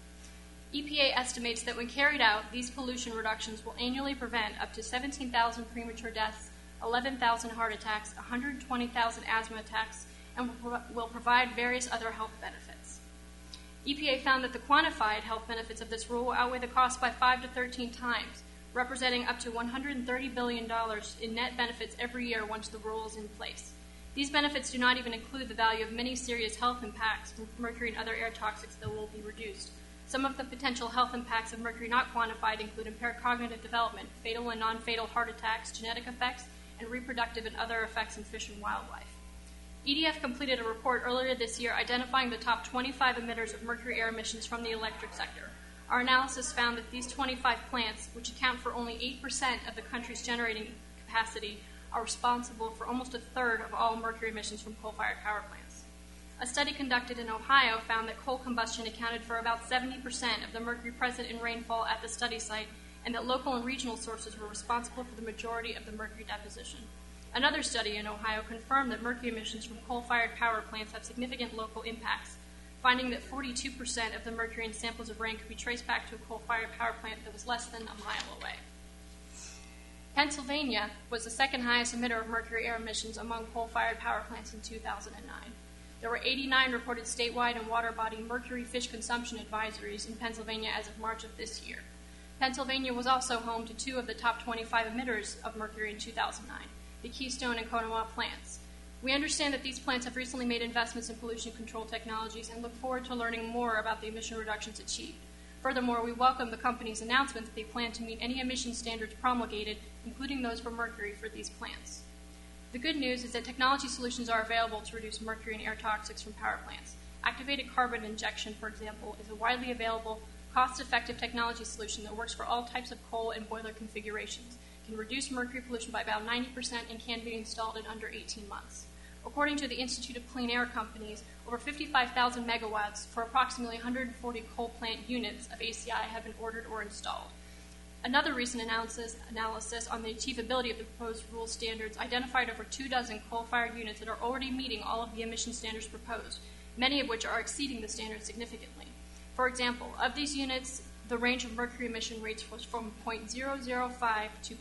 EPA estimates that when carried out, these pollution reductions will annually prevent up to 17,000 premature deaths, 11,000 heart attacks, 120,000 asthma attacks, and will provide various other health benefits. EPA found that the quantified health benefits of this rule outweigh the cost by 5 to 13 times, representing up to $130 billion in net benefits every year once the rule is in place. These benefits do not even include the value of many serious health impacts from mercury and other air toxics that will be reduced. Some of the potential health impacts of mercury not quantified include impaired cognitive development, fatal and non-fatal heart attacks, genetic effects, and reproductive and other effects in fish and wildlife. EDF completed a report earlier this year identifying the top 25 emitters of mercury air emissions from the electric sector. Our analysis found that these 25 plants, which account for only 8% of the country's generating capacity, are responsible for almost a third of all mercury emissions from coal-fired power plants. A study conducted in Ohio found that coal combustion accounted for about 70% of the mercury present in rainfall at the study site, and that local and regional sources were responsible for the majority of the mercury deposition. Another study in Ohio confirmed that mercury emissions from coal-fired power plants have significant local impacts, finding that 42% of the mercury in samples of rain could be traced back to a coal-fired power plant that was less than a mile away. Pennsylvania was the second highest emitter of mercury air emissions among coal-fired power plants in 2009. There were 89 reported statewide and water body mercury fish consumption advisories in Pennsylvania as of March of this year. Pennsylvania was also home to two of the top 25 emitters of mercury in 2009, the Keystone and Conemaugh plants. We understand that these plants have recently made investments in pollution control technologies and look forward to learning more about the emission reductions achieved. Furthermore, we welcome the company's announcement that they plan to meet any emission standards promulgated, including those for mercury, for these plants. The good news is that technology solutions are available to reduce mercury and air toxics from power plants. Activated carbon injection, for example, is a widely available, cost-effective technology solution that works for all types of coal and boiler configurations, can reduce mercury pollution by about 90%, and can be installed in under 18 months. According to the Institute of Clean Air Companies, over 55,000 megawatts for approximately 140 coal plant units of ACI have been ordered or installed. Another recent analysis on the achievability of the proposed rule standards identified over 24 coal-fired units that are already meeting all of the emission standards proposed, many of which are exceeding the standards significantly. For example, of these units, the range of mercury emission rates was from 0.005 to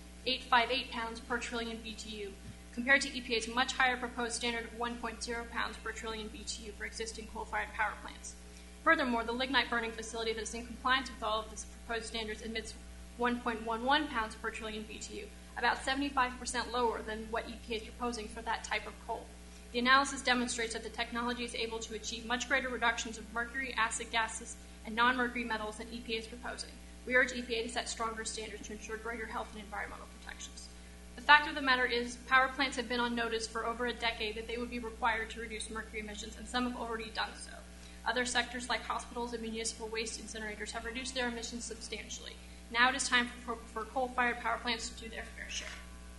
0.858 pounds per trillion BTU, compared to EPA's much higher proposed standard of 1.0 pounds per trillion BTU for existing coal-fired power plants. Furthermore, the lignite burning facility that is in compliance with all of the proposed standards emits 1.11 pounds per trillion BTU, about 75% lower than what EPA is proposing for that type of coal. The analysis demonstrates that the technology is able to achieve much greater reductions of mercury, acid gases, and non-mercury metals than EPA is proposing. We urge EPA to set stronger standards to ensure greater health and environmental protections. The fact of the matter is, power plants have been on notice for over a decade that they would be required to reduce mercury emissions, and some have already done so. Other sectors like hospitals and municipal waste incinerators have reduced their emissions substantially. Now it is time for coal-fired power plants to do their fair share.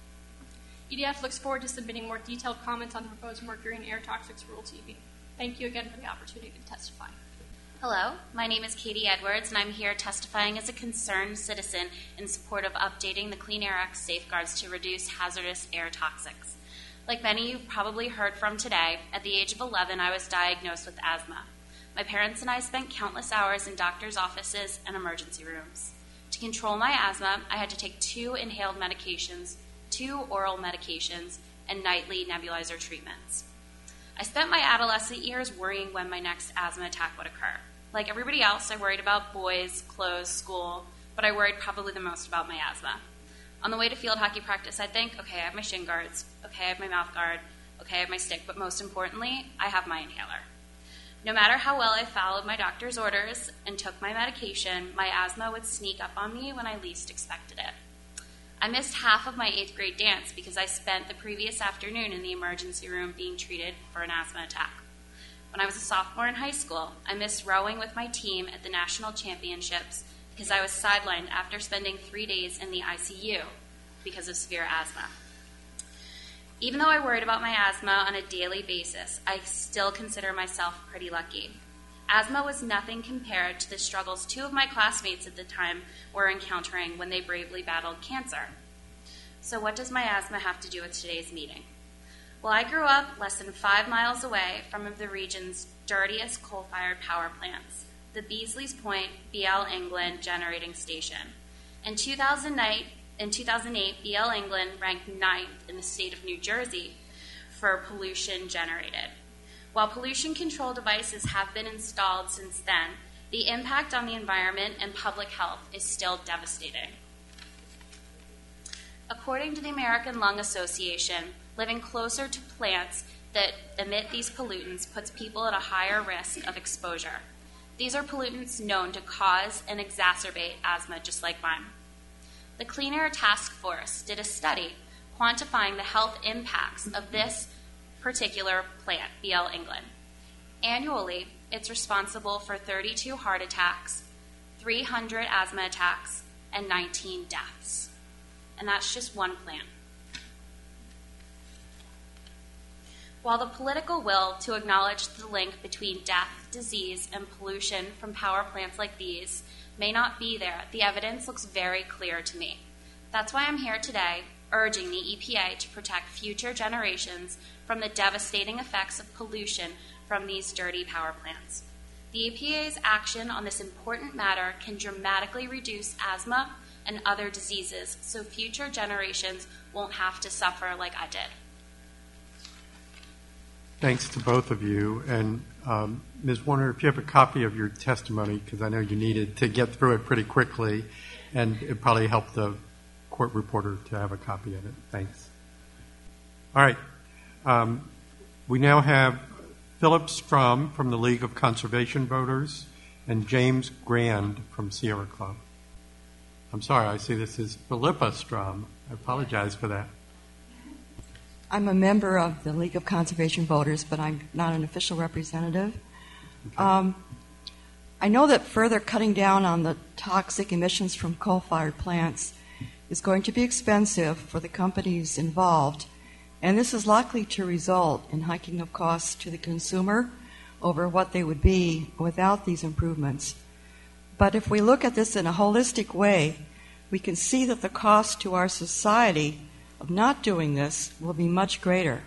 EDF looks forward to submitting more detailed comments on the proposed mercury and air toxics rule to EPA. Thank you again for the opportunity to testify. Hello, my name is Katie Edwards, and I'm here testifying as a concerned citizen in support of updating the Clean Air Act safeguards to reduce hazardous air toxics. Like many you've probably heard from today, at the age of 11, I was diagnosed with asthma. My parents and I spent countless hours in doctors' offices and emergency rooms. To control my asthma, I had to take 2 inhaled medications, 2 oral medications, and nightly nebulizer treatments. I spent my adolescent years worrying when my next asthma attack would occur. Like everybody else, I worried about boys, clothes, school, but I worried probably the most about my asthma. On the way to field hockey practice, I'd think, okay, I have my shin guards, okay, I have my mouth guard, okay, I have my stick, but most importantly, I have my inhaler. No matter how well I followed my doctor's orders and took my medication, my asthma would sneak up on me when I least expected it. I missed half of my 8th grade dance because I spent the previous afternoon in the emergency room being treated for an asthma attack. When I was a sophomore in high school, I missed rowing with my team at the national championships because I was sidelined after spending 3 days in the ICU because of severe asthma. Even though I worried about my asthma on a daily basis, I still consider myself pretty lucky. Asthma was nothing compared to the struggles 2 of my classmates at the time were encountering when they bravely battled cancer. So what does my asthma have to do with today's meeting? Well, I grew up less than 5 miles away from one of the region's dirtiest coal-fired power plants, the Beasley's Point BL England Generating Station. In 2008, BL England ranked 9th in the state of New Jersey for pollution generated. While pollution control devices have been installed since then, the impact on the environment and public health is still devastating. According to the American Lung Association, living closer to plants that emit these pollutants puts people at a higher risk of exposure. These are pollutants known to cause and exacerbate asthma, just like mine. The Clean Air Task Force did a study quantifying the health impacts of this particular plant, BL England. Annually, it's responsible for 32 heart attacks, 300 asthma attacks, and 19 deaths. And that's just one plant. While the political will to acknowledge the link between death, disease, and pollution from power plants like these may not be there, the evidence looks very clear to me. That's why I'm here today, urging the EPA to protect future generations from the devastating effects of pollution from these dirty power plants. The EPA's action on this important matter can dramatically reduce asthma and other diseases so future generations won't have to suffer like I did. Thanks to both of you. And Ms. Warner, if you have a copy of your testimony, because I know you needed to get through it pretty quickly, and it probably helped the court reporter to have a copy of it. Thanks. All right. We now have Philip Strum from the League of Conservation Voters and James Grand from Sierra Club. I'm sorry, I see this is Philippa Strum. I apologize for that. I'm a member of the League of Conservation Voters, but I'm not an official representative. Okay. I know that further cutting down on the toxic emissions from coal-fired plants is going to be expensive for the companies involved, and this is likely to result in hiking of costs to the consumer over what they would be without these improvements. But if we look at this in a holistic way, we can see that the cost to our society of not doing this will be much greater.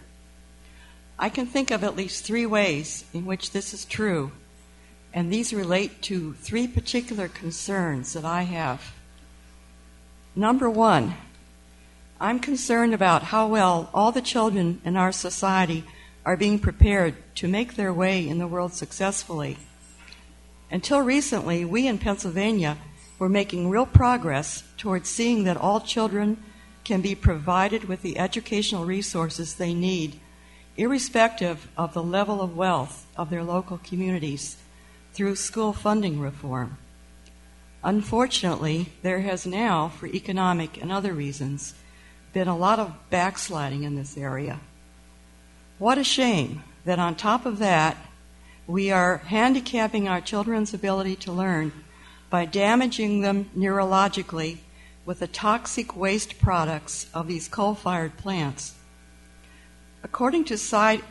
I can think of at least 3 ways in which this is true, and these relate to 3 particular concerns that I have. Number 1, I'm concerned about how well all the children in our society are being prepared to make their way in the world successfully. Until recently, we in Pennsylvania were making real progress towards seeing that all children can be provided with the educational resources they need, irrespective of the level of wealth of their local communities, through school funding reform. Unfortunately, there has now, for economic and other reasons, been a lot of backsliding in this area. What a shame that on top of that, we are handicapping our children's ability to learn by damaging them neurologically with the toxic waste products of these coal-fired plants. According to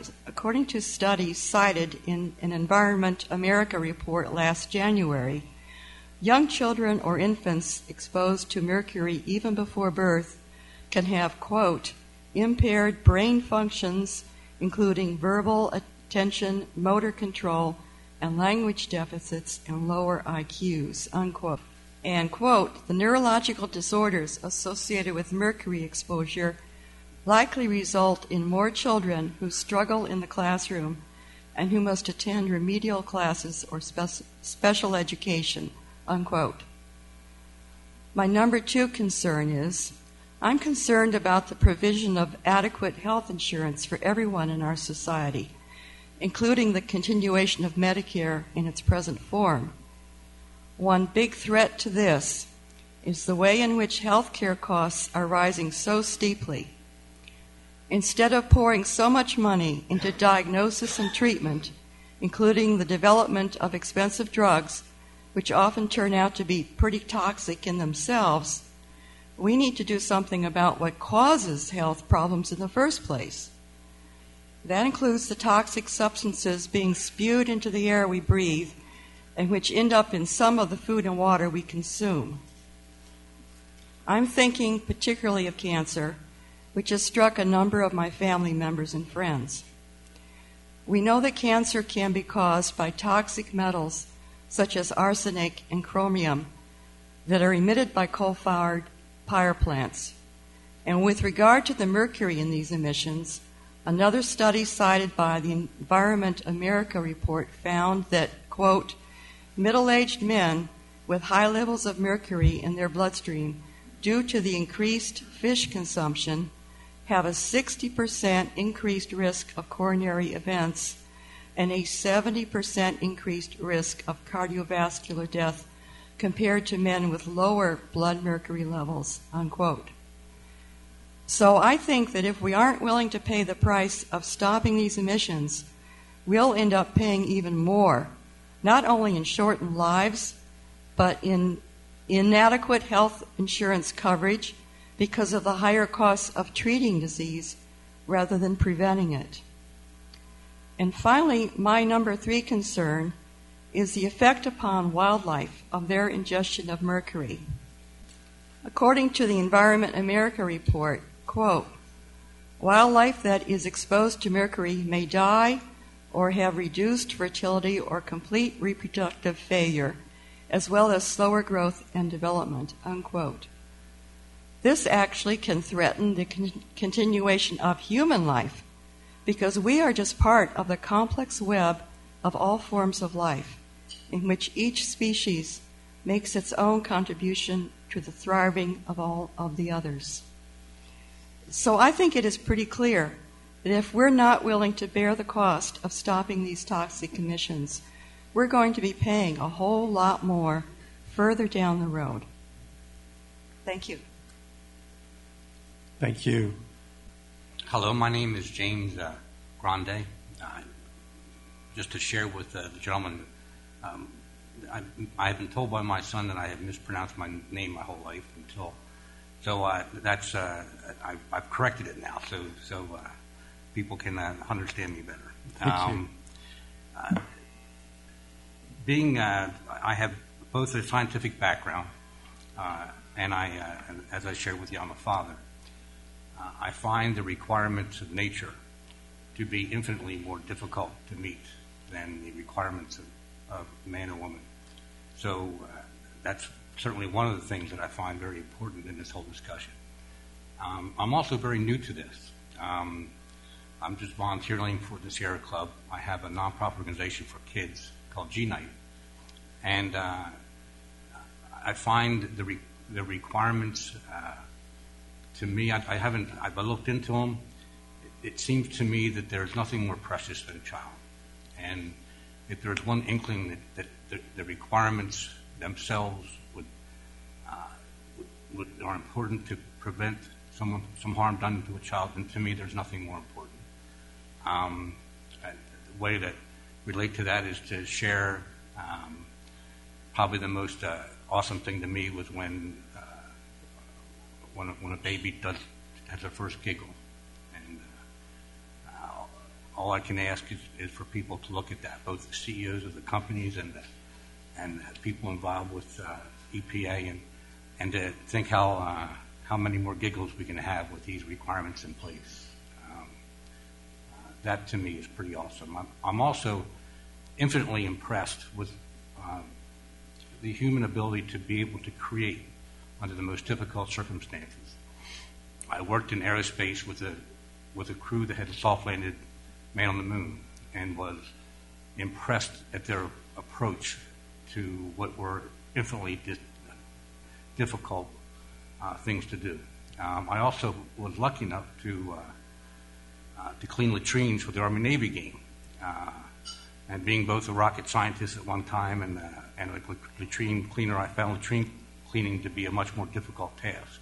studies cited in an Environment America report last January, young children or infants exposed to mercury even before birth can have, quote, impaired brain functions, including verbal, attention, motor control, and language deficits and lower IQs, unquote. And, quote, the neurological disorders associated with mercury exposure likely result in more children who struggle in the classroom and who must attend remedial classes or special education, unquote. My number 2 concern is I'm concerned about the provision of adequate health insurance for everyone in our society, including the continuation of Medicare in its present form. One big threat to this is the way in which health care costs are rising so steeply. Instead of pouring so much money into diagnosis and treatment, including the development of expensive drugs, which often turn out to be pretty toxic in themselves, we need to do something about what causes health problems in the first place. That includes the toxic substances being spewed into the air we breathe and which end up in some of the food and water we consume. I'm thinking particularly of cancer, which has struck a number of my family members and friends. We know that cancer can be caused by toxic metals such as arsenic and chromium that are emitted by coal-fired power plants. And with regard to the mercury in these emissions, another study cited by the Environment America report found that, quote, middle-aged men with high levels of mercury in their bloodstream due to the increased fish consumption have a 60% increased risk of coronary events and a 70% increased risk of cardiovascular death compared to men with lower blood mercury levels, unquote. So I think that if we aren't willing to pay the price of stopping these emissions, we'll end up paying even more, not only in shortened lives, but in inadequate health insurance coverage because of the higher costs of treating disease rather than preventing it. And finally, my number 3 concern is the effect upon wildlife of their ingestion of mercury. According to the Environment America report, quote, wildlife that is exposed to mercury may die or have reduced fertility or complete reproductive failure, as well as slower growth and development, unquote. This actually can threaten the continuation of human life because we are just part of the complex web of all forms of life in which each species makes its own contribution to the thriving of all of the others. So I think it is pretty clear that if we're not willing to bear the cost of stopping these toxic emissions, we're going to be paying a whole lot more further down the road. Thank you. Thank you. Hello, my name is James Grande. Just to share with the gentleman, I've been told by my son that I have mispronounced my name my whole life that's I've corrected it now, so people can understand me better. Thank you. I have both a scientific background, and as I shared with you, I'm a father. I find the requirements of nature to be infinitely more difficult to meet than the requirements of man or woman. So that's certainly one of the things that I find very important in this whole discussion. I'm also very new to this. I'm just volunteering for the Sierra Club. I have a nonprofit organization for kids called G-Night. And I find the requirements, to me, I've looked into them. It seems to me that there's nothing more precious than a child. And if there's one inkling that the requirements themselves are important to prevent some harm done to a child, then to me there's nothing more important. The way that relate to that is to share probably the most awesome thing to me was when a baby has their first giggle. And all I can ask is for people to look at that, both the CEOs of the companies and the people involved with EPA, and to think how many more giggles we can have with these requirements in place. That to me is pretty awesome. I'm also infinitely impressed with the human ability to be able to create under the most difficult circumstances. I worked in aerospace with a crew that had a soft-landed man on the moon and was impressed at their approach to what were infinitely difficult things to do. I also was lucky enough to clean latrines for the Army Navy game. And being both a rocket scientist at one time and a latrine cleaner, I found latrine cleaning to be a much more difficult task.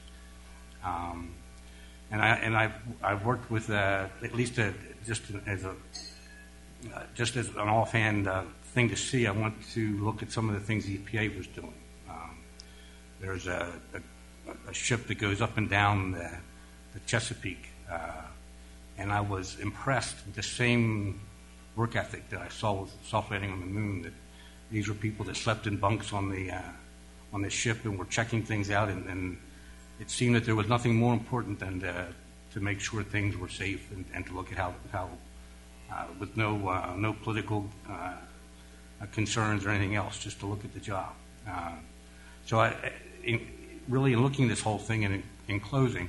And I've worked with at least just as an offhand thing to see. I want to look at some of the things the EPA was doing. There's a ship that goes up and down the Chesapeake, and I was impressed with the same work ethic that I saw with soft landing on the moon. That these were people that slept in bunks on the ship and were checking things out, and it seemed that there was nothing more important than to make sure things were safe and to look at how with no political concerns or anything else, just to look at the job. So really in looking at this whole thing and in closing,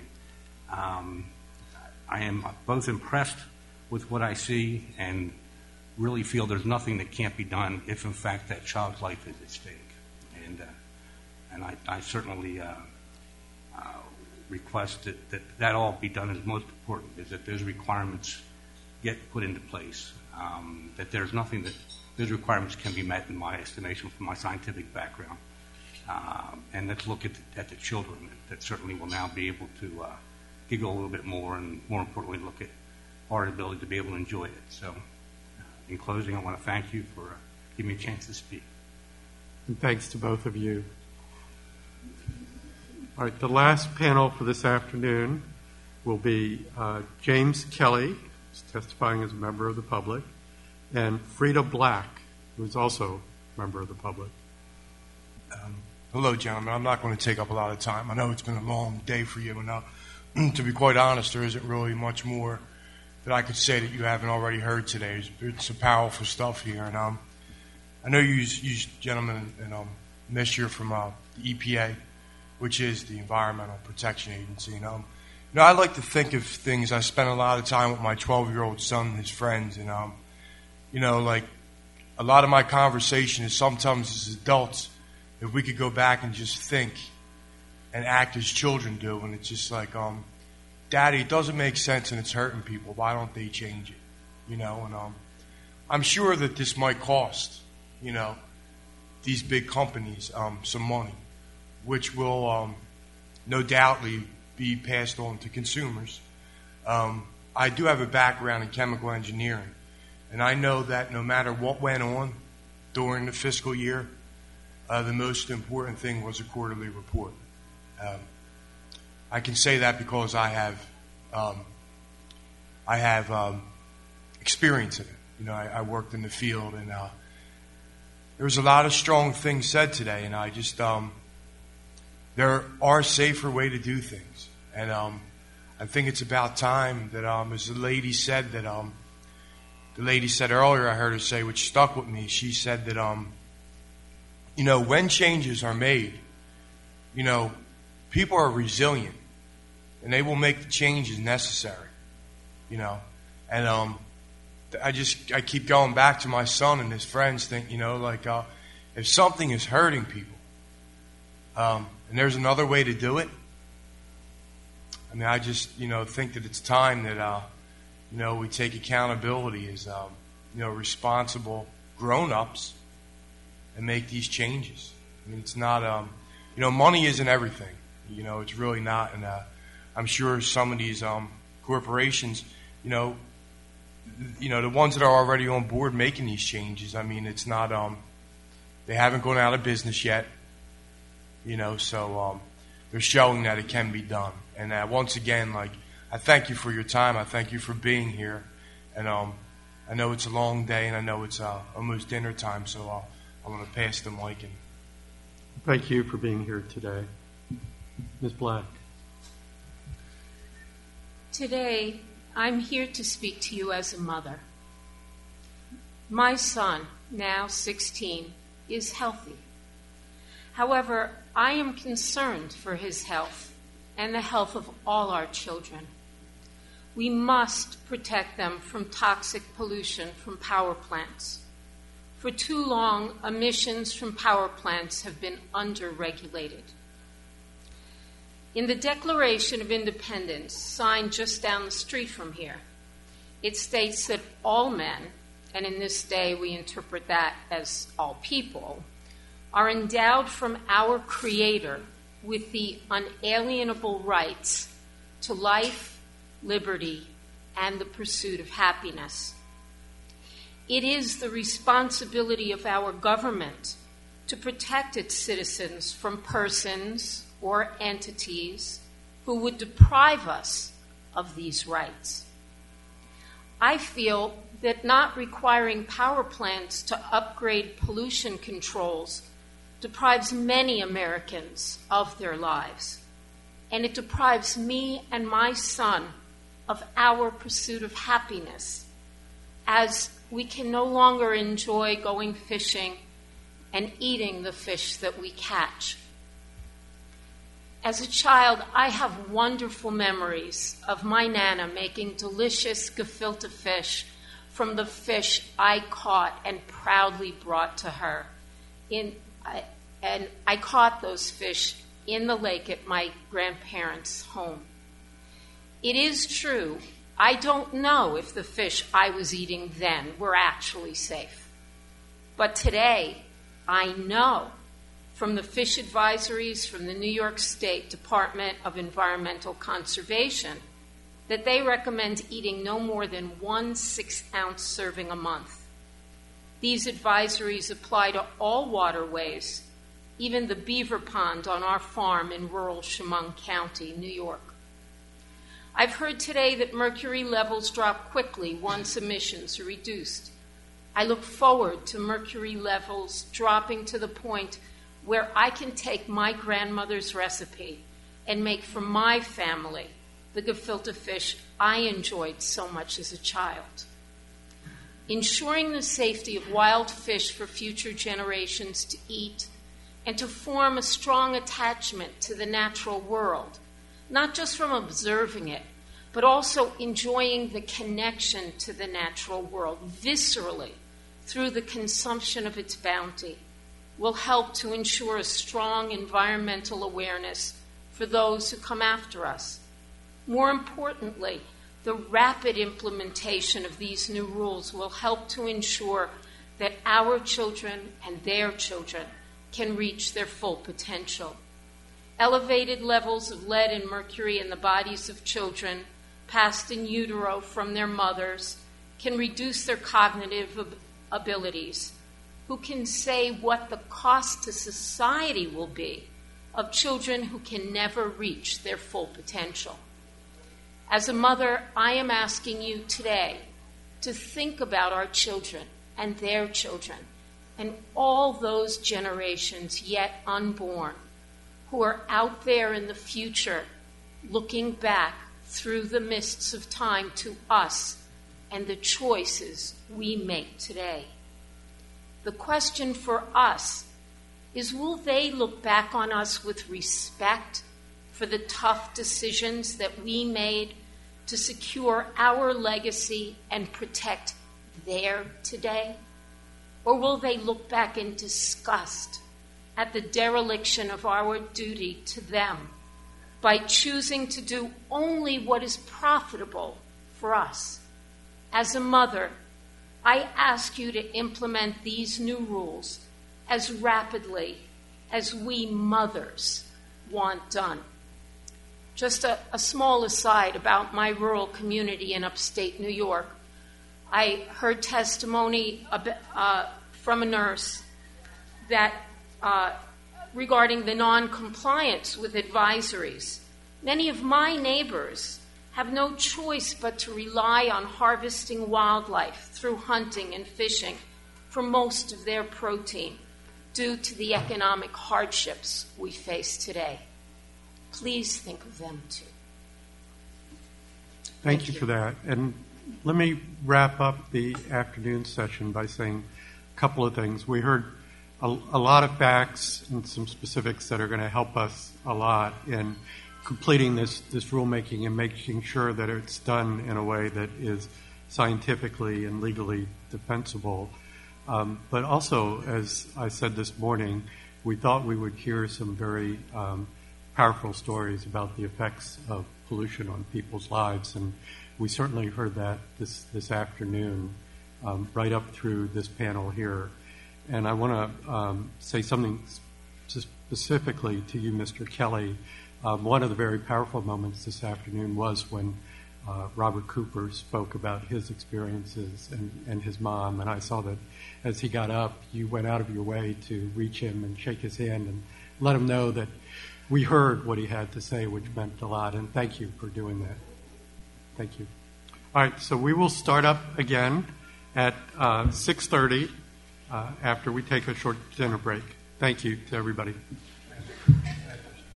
I am both impressed with what I see and really feel there's nothing that can't be done if in fact that child's life is at stake. And I certainly request that all be done as most important, is that those requirements get put into place, that there's nothing that those requirements can be met in my estimation from my scientific background. And let's look at the children that certainly will now be able to giggle a little bit more and, more importantly, look at our ability to be able to enjoy it. So in closing, I want to thank you for giving me a chance to speak. And thanks to both of you. All right, the last panel for this afternoon will be James Kelly, who's testifying as a member of the public, and Frida Black, who is also a member of the public. Hello, gentlemen. I'm not going to take up a lot of time. I know it's been a long day for you, and to be quite honest, there isn't really much more that I could say that you haven't already heard today. It's some powerful stuff here, and I know you gentlemen and Miss, you're from the EPA, which is the Environmental Protection Agency. And I like to think of things. I spend a lot of time with my 12-year-old son and his friends, and like a lot of my conversation is sometimes as adults, if we could go back and just think and act as children do, and it's just like, Daddy, it doesn't make sense and it's hurting people. Why don't they change it? And I'm sure that this might cost, these big companies some money, which will no doubtly be passed on to consumers. I do have a background in chemical engineering, and I know that no matter what went on during the fiscal year, the most important thing was a quarterly report. I can say that because I have experience in it. I worked in the field, and there was a lot of strong things said today, and I just there are safer way to do things, and I think it's about time that as the lady said earlier, I heard her say, which stuck with me. She said that when changes are made, people are resilient, and they will make the changes necessary, and I keep going back to my son and his friends, if something is hurting people, and there's another way to do it, I just, think that it's time that, we take accountability as, responsible grown-ups and make these changes. It's not, money isn't everything. It's really not. And I'm sure some of these corporations, the ones that are already on board making these changes, it's not, they haven't gone out of business yet, so they're showing that it can be done. And once again, I thank you for your time. I thank you for being here. And I know it's a long day, and I know it's almost dinner time, so I'm going to pass the mic. And thank you for being here today. Ms. Black. Today, I'm here to speak to you as a mother. My son, now 16, is healthy. However, I am concerned for his health and the health of all our children. We must protect them from toxic pollution from power plants. For too long, emissions from power plants have been under-regulated. In the Declaration of Independence, signed just down the street from here, it states that all men, and in this day we interpret that as all people, are endowed from our Creator with the unalienable rights to life, liberty, and the pursuit of happiness. It is the responsibility of our government to protect its citizens from persons or entities who would deprive us of these rights. I feel that not requiring power plants to upgrade pollution controls deprives many Americans of their lives, and it deprives me and my son of our pursuit of happiness, as we can no longer enjoy going fishing and eating the fish that we catch. As a child, I have wonderful memories of my Nana making delicious gefilte fish from the fish I caught and proudly brought to her. And I caught those fish in the lake at my grandparents' home. It is true, I don't know if the fish I was eating then were actually safe. But today, I know from the fish advisories from the New York State Department of Environmental Conservation that they recommend eating no more than 1 6-ounce serving a month. These advisories apply to all waterways, even the beaver pond on our farm in rural Chemung County, New York. I've heard today that mercury levels drop quickly once emissions are reduced. I look forward to mercury levels dropping to the point where I can take my grandmother's recipe and make for my family the gefilte fish I enjoyed so much as a child. Ensuring the safety of wild fish for future generations to eat and to form a strong attachment to the natural world, not just from observing it, but also enjoying the connection to the natural world viscerally through the consumption of its bounty, will help to ensure a strong environmental awareness for those who come after us. More importantly, the rapid implementation of these new rules will help to ensure that our children and their children can reach their full potential. Elevated levels of lead and mercury in the bodies of children passed in utero from their mothers can reduce their cognitive abilities. Who can say what the cost to society will be of children who can never reach their full potential? As a mother, I am asking you today to think about our children and their children and all those generations yet unborn who are out there in the future looking back through the mists of time to us and the choices we make today. The question for us is, will they look back on us with respect for the tough decisions that we made to secure our legacy and protect their today? Or will they look back in disgust at the dereliction of our duty to them by choosing to do only what is profitable for us? As a mother, I ask you to implement these new rules as rapidly as we mothers want done. Just a small aside about my rural community in upstate New York. I heard testimony from a nurse that regarding the non-compliance with advisories. Many of my neighbors have no choice but to rely on harvesting wildlife through hunting and fishing for most of their protein due to the economic hardships we face today. Please think of them too. Thank you for that. And let me wrap up the afternoon session by saying a couple of things. We heard a lot of facts and some specifics that are going to help us a lot in completing this rulemaking and making sure that it's done in a way that is scientifically and legally defensible. But also, as I said this morning, we thought we would hear some very powerful stories about the effects of pollution on people's lives, and we certainly heard that this afternoon right up through this panel here. And I want to say something specifically to you, Mr. Kelly. One of the very powerful moments this afternoon was when Robert Cooper spoke about his experiences and his mom, and I saw that as he got up, you went out of your way to reach him and shake his hand and let him know that we heard what he had to say, which meant a lot, and thank you for doing that. Thank you. All right, so we will start up again at 6:30 after we take a short dinner break. Thank you to everybody.